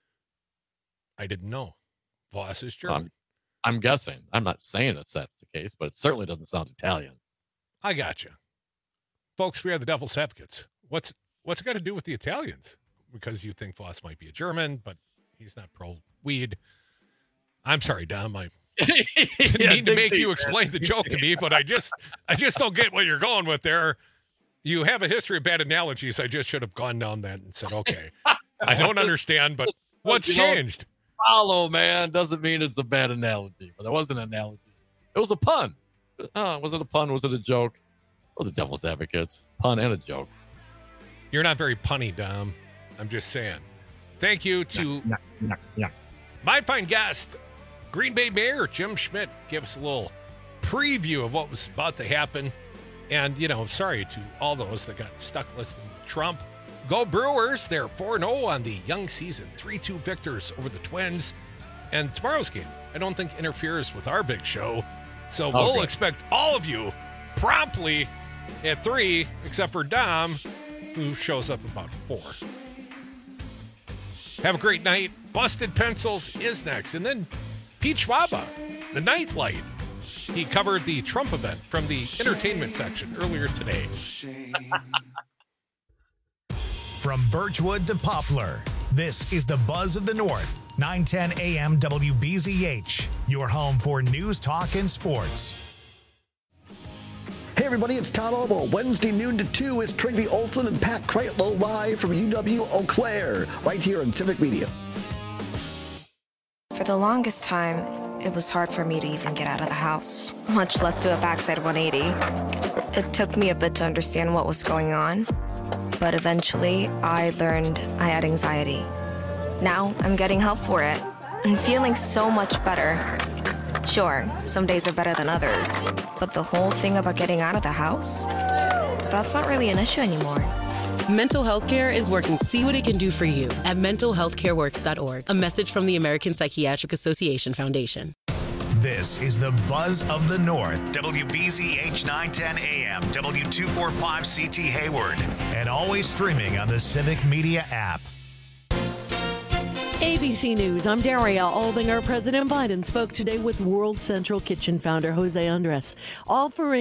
Speaker 3: I didn't know. Voss is German.
Speaker 16: I'm, I'm guessing. I'm not saying that that's the case, but it certainly doesn't sound Italian.
Speaker 3: I got you. Folks, we are the Devil's Advocates. What's what's it got to do with the Italians? Because you think Voss might be a German, but he's not pro-weed. I'm sorry, Dom. I didn't
Speaker 16: Yeah,
Speaker 3: mean to
Speaker 16: dig
Speaker 3: make
Speaker 16: deep,
Speaker 3: you
Speaker 16: man.
Speaker 3: explain the joke to me, but I just I just don't get what you're going with there. You have a history of bad analogies. I just should have gone down that and said, okay, I don't understand, but what's
Speaker 16: You know,
Speaker 3: changed?
Speaker 16: Follow, man, doesn't mean it's a bad analogy, but that was an analogy. It was a pun. Uh, was it a pun? Was it a joke? Well, the Devil's Advocates. Pun and a joke.
Speaker 3: You're not very punny, Dom. I'm just saying. Thank you to
Speaker 16: Yeah, yeah, yeah.
Speaker 3: my fine guest, Green Bay Mayor Jim Schmidt. Give us a little preview of what was about to happen. And, you know, sorry to all those that got stuck listening to Trump. Go Brewers. They're four and oh on the young season. three two victors over the Twins. And tomorrow's game, I don't think interferes with our big show. So we'll
Speaker 16: Okay.
Speaker 3: expect all of you promptly at three, except for Dom, who shows up about four. Have a great night. Busted Pencils is next. And then Pete Schwaba, the Nightlight. He covered the Trump event from the entertainment section earlier today.
Speaker 6: From Birchwood to Poplar, this is the Buzz of the North, nine ten A M W B Z H, your home for news, talk, and sports.
Speaker 24: Hey everybody, it's Todd Albo. Wednesday noon to two is Tracy Olson and Pat Kreitlow live from U W Eau Claire, right here on Civic Media.
Speaker 9: For the longest time, it was hard for me to even get out of the house, much less do a backside one eighty. It took me a bit to understand what was going on, but eventually I learned I had anxiety. Now I'm getting help for it and feeling so much better. Sure, some days are better than others, but the whole thing about getting out of the house, that's not really an issue anymore.
Speaker 10: Mental health care is working to see what it can do for you at mental health care works dot org. A message from the American Psychiatric Association Foundation.
Speaker 6: This is the Buzz of the North, W B Z H nine ten A M, W two forty-five C T Hayward, and always streaming on the Civic Media app.
Speaker 12: A B C News, I'm Daria Albinger. President Biden spoke today with World Central Kitchen founder Jose Andres, offering